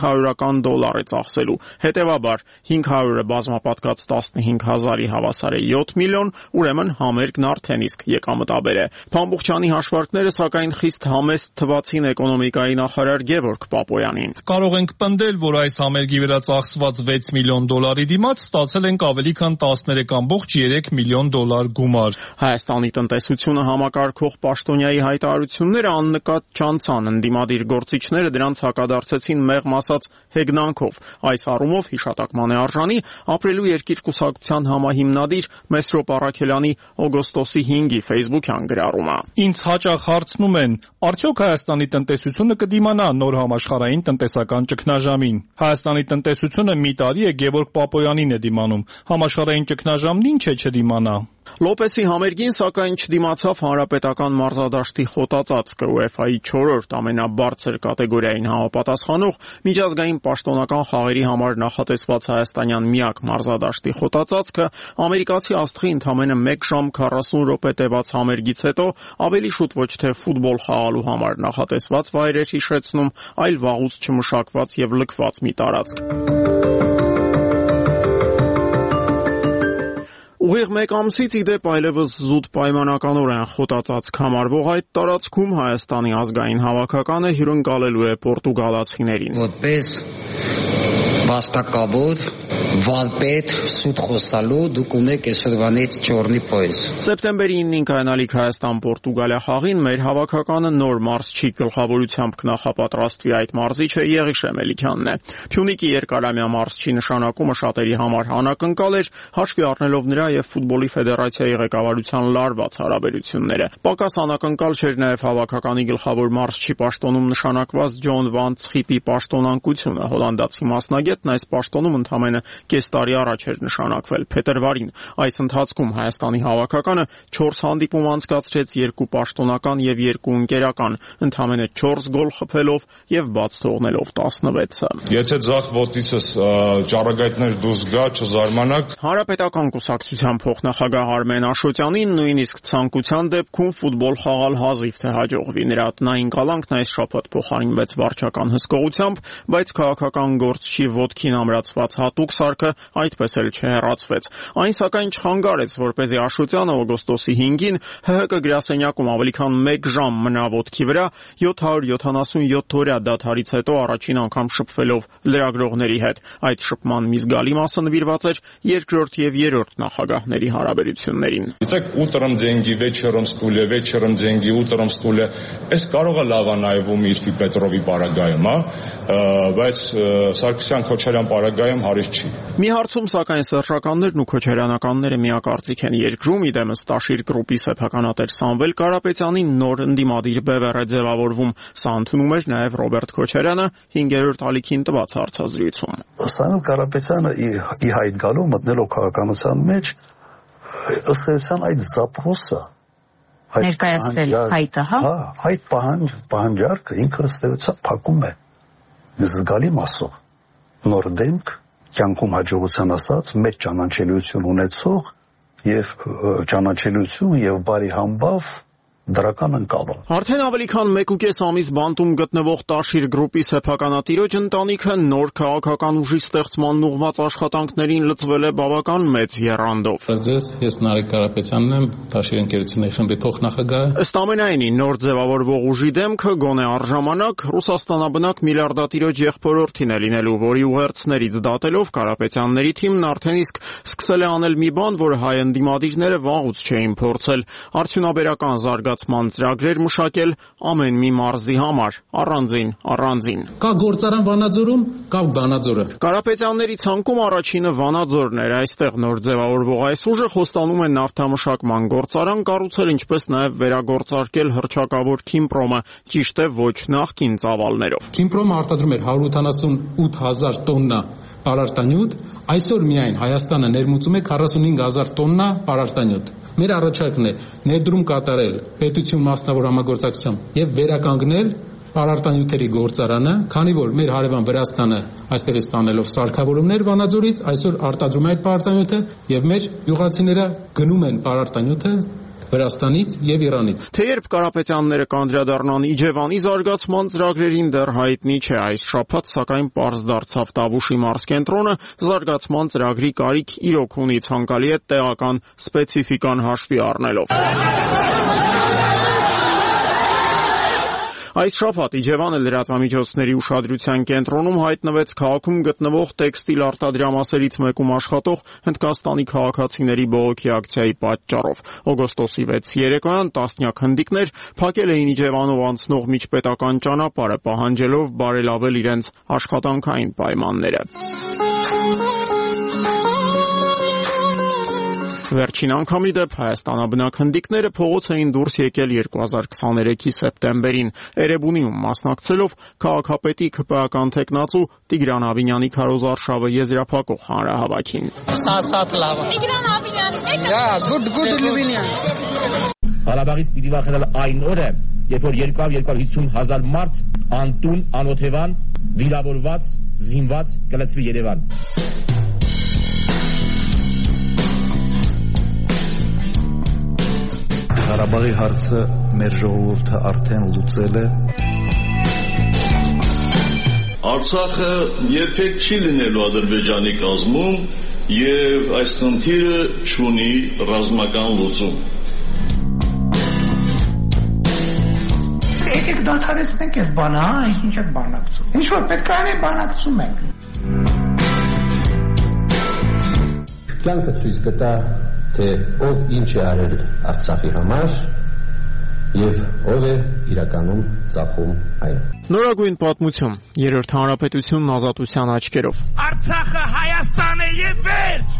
$500 է ծախսելու։ Հետևաբար 500-ը բազմապատկած 15000-ի հավասար է 7 միլիոն, ուրեմն համերգն արդեն իսկ եկամտաբեր է։ Փամբուխչյանի հաշվարկները սակայն խիստ համեստ թվացին էկոնոմիկայի նախարար Գևորգ Պապոյանին։ Կարող ենք պնդել, որ այս համերգի վրա ծախսված 6 միլիոն դոլարի դիմաց ստացել ենք ավելի քան 13.3 միլիոն դոլար գումար։ Հայաստանի տնտեսությունը համակարգող պաշտոնյայի հայտարարությունները աննկատ չանցան, ընդդիմադիր գործիչները դրանց հակադարձեցին մեղմ ասած հեգնանքով։ Այս առումով հիշատակման է արժանի Ապրելու երկիր կուսակցության համահիմնադիր Մեսրոպ Առաքելյանի օգոստոսի 5-ի Facebook-յան գրառումը։ Ինձ հաճախ հարցնում են, արդյոք Հայաստանի տնտեսությունը կդիմանա նոր համաշխարհային տնտեսական ճգնաժամին։ Հայաստանի տնտեսությունը մի տարի է Գևորգ Պապոյանին է դիմանում։ Համաշխարհային ճգնաժամն ինչ է չդիմանա։ Լոպեսի համերգին սակայն չդիմացավ հանրապետական մարզադաշտի խոտածածկը UEFA-ի 4-րդ ամենաբարձր կատեգորիային համապատասխանող միջազգային պաշտոնական խաղերի համար նախատեսված հայաստանյան միակ մարզադաշտի խոտածածկը ամերիկացի աստղի ընդամենը 1 ժամ 40 րոպե տևած համերգից հետո ավելի շուտ ոչ թե ֆուտբոլ խաղալու համար նախատեսված վայր էր հիշեցնում, այլ վաղուց չմշակված եւ լքված մի տարածք։ Ուղիղ 1 ամսից ի դեպ այլևս զուտ պայմանականորեն խոտածածկ համարվող այդ տարածքում Հայաստանի ազգային հավաքականը հյուրընկալելու է պորտուգալացիներին։ Որպես վաստակավոր վարպետ սուտ խոսալու դուք ունեք այսօրվանից չորնի պոյս։ Սեպտեմբերի 9-ին կայանալիք Հայաստան-Պորտուգալիա խաղին մեր հավաքականը նոր մարզչի գլխավորությամբ կնախապատրաստվի այդ մարզիչը Եղիշե Մելիքյանն է։ Փյունիկի երկարամյա մարզչի նշանակումը շատերի համար անակնկալ էր, հաշվի առնելով նրա եւ ֆուտբոլի ֆեդերացիայի ղեկավարության լարված հարաբերությունները։ Պակաս անակնկալ չէր նաեւ հավաքականի գլխավոր մարզչի պաշտոնում նշանակված Ջոն Վան Ցխիպի պաշտոնանկությունը։ Հոլանդացի մասնագետն այս պաշտոնում ընդամենը կես տարի առաջ էր նշանակվել փետրվարին։ Այս ընթացքում Հայաստանի հավաքականը 4 հանդիպում անցկացրեց, 2 պաշտոնական եւ 2 ընկերական, ընդամենը 4 գոլ խփելով եւ բաց թողնելով 16-ը։ Եթե ձախ ոտիցս ճառագայթներ դուրս գա, չզարմանաք։ Հանրապետական կուսակցության փոխնախագահ Արմեն Աշոտյանին նույնիսկ ցանկության դեպքում ֆուտբոլ խաղալ հազիվ թե հաջողվի։ Նրա տնային կալանքն այս շաբաթ փոխարինվեց վարչական հսկողությամբ, բայց քաղաքական գործչի ոտքին ամրացված հատուկ սարքը այդպես էլ չհեռացվեց։ Այն սակայն չխանգարեց, որպեսզի Աշոտյանը օգոստոսի 5-ին ՀՀԿ գրասենյակում ավելի քան 1 ժամ մնա ոտքի վրա 777 օրյա դադարից հետո առաջին անգամ շփվելով լրագրողների հետ։ Այդ շփման մի զգալի մասը նվիրված էր երկրորդ եւ երրորդ նախագահների հարաբերություններին։ Գիտեք, утром деньги, вечером стулья, вечером деньги, утром стулья։ Այս կարող է լավ նայվում Միրտի Պետրովի պարագայում, բայց Սարգսյան Քոչարյան պարագայում հարից չի։ Մի հարցում սակայն սերժականներն ու քոչարյանականները միակարծիք են երկրում, իդեմս Տաշիր գրուպի սեփականատեր Սամվել Կարապետյանին նոր ընդդիմադիր բևեռ է ձևավորվում։ Սա ընդունում էր նաև Ռոբերտ Քոչարյանը 5-րդ ալիքին տված հարցազրույցում։ Սամվել Կարապետյանը ի հայտ գալու մտնելով քաղաքականության մեջ ըստ էության այդ զապրոսը ներկայացրել հայտը, հա։ Այդ պահանջարկը ինքը ըստ էության փակում է զգալի մասով նոր դեմք կյանքում հաջողության ասած մեծ ճանաչելիություն ունեցող եւ ճանաչելիություն եւ բարի համբավ դրական ընկալում։ Արդեն ավելի քան 1.5 ամիս բանտում գտնվող Տաշիր գրուպի սեփականատիրոջ ընտանիքը նոր քաղաքական ուժի ստեղծմանն ուղղված աշխատանքներին լծվել է բավական մեծ եռանդով։ Ձեզ ես Նարեկ Կարապետյանն եմ, Տաշիր ընկերությունների խմբի փոխնախագահը։ Ըստ ամենայնի նոր ձևավորվող ուժի դեմքը գոնե առժամանակ Ռուսաստանաբնակ միլիարդատիրոջ եղբորորդին է լինելու, որի ուղերձներից դատելով Կարապետյանների թիմն արդեն իսկ սկսել է անել մի բան, որ հայ ընդդիմադիրները վաղուց չէին փորձել՝ արդյունաբերական զարգացման ծրագրեր մշակել ամեն մի մարզի համար, առանձին։ Կա գործարան Վանաձորում, կա Վանաձորը։ Կարապետյանների ցանկում առաջինը Վանաձորն էր, այստեղ նոր ձևավորվող այս ուժը խոստանում է նավթամշակման գործարան կառուցել, ինչպես նաև վերագործարկել հռչակավոր Քիմպրոմը, ճիշտ է ոչ նախկին ծավալներով։ Քիմպրոմը արտադրում էր 178,000 տոննա պարարտանյութ, այսօր միայն Հայաստանը ներմուծում է 45,000 տոննա պարարտանյութ։ Մեր առաջարկն է ներդրում կատարել պետություն մասնավոր համագործակցությամբ եւ վերականգնել պարարտանյութերի գործարանը, քանի որ մեր հարևան Վրաստանը այստեղից ստանելով սարքավորումներ Վանաձորից այսօր արտադրում է այդ պարարտանյութը եւ մեր յուղացիները գնում են պարարտանյութը Վրաստանից եւ Իրանից։ Թե երբ Կարապետյանները կանդրադառնան Իջևանի զարգացման ծրագրերին դեռ հայտնի չէ, այս շաբաթ սակայն պարզ դարձավ Տավուշի մարզկենտրոնը զարգացման ծրագրի կարիք իրոք ունի, ցանկալի է տեղական սպეციფიკան հաշվի առնելով։ Այս շաբաթ Իջևանը լրատվամիջոցների ուշադրության կենտրոնում հայտնվեց քաղաքում գտնվող տեքստիլ արտադրամասերից մեկում աշխատող Հնդկաստանի քաղաքացիների բողոքի ակցիայի պատճառով։ Օգոստոսի 6 երեկոյան տասնյակ հնդիկներ փակել էին Իջևանով անցնող միջպետական ճանապարհը, պահանջելով բարելավել իրենց աշխատանքային պայմանները։ Վերջին անգամի դեպ Հայաստանաբնակ հնդիկները փողոց էին դուրս եկել 2023-ի սեպտեմբերին, Էրեբունիում մասնակցելով քաղաքապետի ԿՊԱ-ական թեկնածու Տիգրան Ավինյանի քարոզարշավը եզրափակող հանրահավաքին։ Սասատ լավ։ Տիգրան Ավինյանի, good Լուբինյան։ Ղարաբաղից պիտի վախենալ այն օրը, երբ որ 250,000 մարդ անտուն, անօթևան, վիրավորված, զինված կլցվի Երևան։ Ղարաբաղի հարցը մեր ժողովուրդը արդեն լուծել է։ Արցախը երբեք չի լինելու Ադրբեջանի կազմում եւ այս խնդիրը չունի ռազմական լուծում։ Եկեք դադարեցնենք այս բանը, ինչ եք բանակցում։ Ինչ որ պետք է անենք, բանակցում ենք։ Կյանքը ցույց կտա, թե ով ինչ է արել Արցախի համար եւ ով է իրականում ծախում այն։ Նորագույն պատմություն, Երրորդ հանրապետությունն ազատության աչքերով։ Արցախը Հայաստան է եւ վերջ։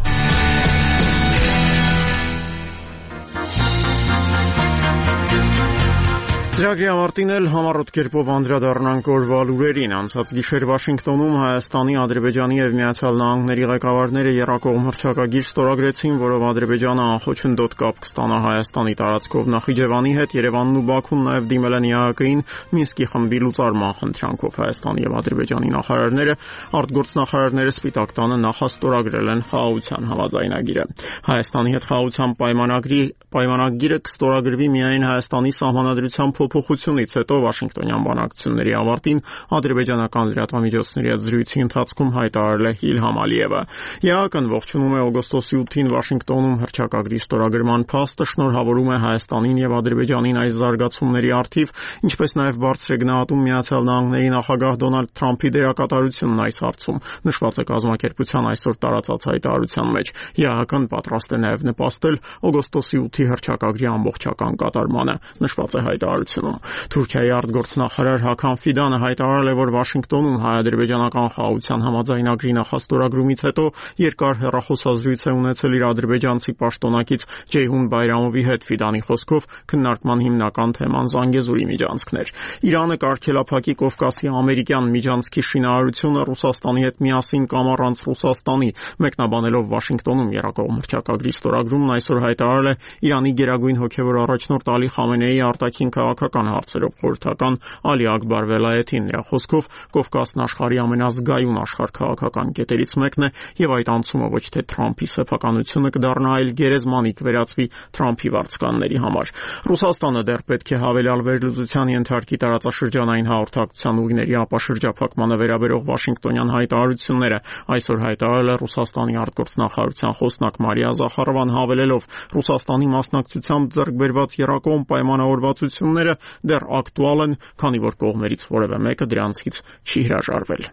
Ծրագրի ավարտին էլ համառոտ կերպով անդրադառնանք օրվա լուրերին։ Անցած գիշեր Վաշինգտոնում Հայաստանի, Ադրբեջանի եւ Միացյալ Նահանգների ղեկավարները եռակողմ հռչակագիր ստորագրեցին, որով Ադրբեջանը անխոչնդոտ կապ կստանա Հայաստանի տարածքով Նախիջևանի հետ։ Երևանն ու Բաքուն նաեւ դիմել են ԵԱՀԿ-ին Մինսկի խմբի լուծարման խնդրանքով։ Հայաստանի եւ Ադրբեջանի նախարարները, արտգործնախարարները Սպիտակ տանը նախաստորագրել են խաղաղության համաձայնագիրը։ Հայաստանի հետ խաղաղության պայմանագիրը կստորագրվի միայն Հայաստանի սահմանադրության փոփոխությունից հետո Վաշինգտոնյան բանակցությունների ավարտին ադրբեջանական լրատվամիջոցների հետ զրույցի ընթացքում հայտարարել է Իլհամ Ալիևը։ ԵԱՀԿ-ն ողջունում է օգոստոսի 8-ին Վաշինգտոնում հռչակագրի ստորագրման փաստը, շնորհավորում է Հայաստանին եւ Ադրբեջանին այս զարգացումների առթիվ, ինչպես նաեւ բարձր է գնահատում Միացյալ Նահանգների նախագահ Դոնալդ Թրամփի դերակատարությունն այս հարցում, նշված է կազմակերպության այսօր տարածած հայտարարության մեջ։ ԵԱՀԿ-ն պատրաստ է նաեւ նպաստել օգոստոսի 8-ի հռչակագրի ամբողջական կատարմանը, նշված է հայտարարությունում։ Թուրքիայի արտգործնախարար Հական Ֆիդանը հայտարարել է, որ Վաշինգտոնում հայ-ադրբեջանական խաղաղության համաձայնագրի նախաստորագրումից հետո երկար հեռախոսազրույց է ունեցել իր ադրբեջանցի պաշտոնակից Ջեյհուն Բայրամովի հետ։ Ֆիդանի խոսքով քննարկման հիմնական թեման Զանգեզուրի միջանցքն էր։ Իրանը կարգելափակի Կովկասի ամերիկյան միջանցքի շինարարությունը Ռուսաստանի հետ միասին կամ առանց Ռուսաստանի։ Մեկնաբանելով Վաշինգտոնում եռակողմ հռչակագրի ստորագրումն այսօր հայտարարել է Իրանի գերագույն հոգևոր առաջնորդ Ալի Խամենեիի արտաքին քաղաքական քաղաքական հարցերով խորհրդական Ալի Ակբար Վելայեթին նրա խոսքով Կովկասն աշխարհի ամենազգայուն աշխարհքաղաքական կետերից մեկն է եւ այդ անցումը ոչ թե Թրամփի սեփականությունը կդառնա, այլ գերեզմանիկ վերածվի Թրամփի վարձկանների համար։ Ռուսաստանը դեռ պետք է հավելյալ վերլուծության ենթարկի տարածաշրջանային հաղորդակցության ուղիների ապաշրջափակմանը վերաբերող Վաշինգտոնյան հայտարարությունները։ Այսօր հայտարարել է Ռուսաստանի արտգործնախարարության խոսնակ Մարիա Զախարովան, հավելելով Ռուսաստանի մասնակցությամբ ձեռք բերված եռակողմ պայմանավորվածությունները դեռ ակտուալ են, քանի որ կողմերից որևէ մեկը դրանցից չի հրաժարվել։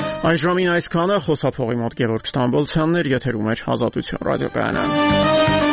Այժմին այսքանը, խոսափողի մոտ Գևորգ Ստամբոլցյանն էր, եթերում էր Ազատություն ռադիոկայանը։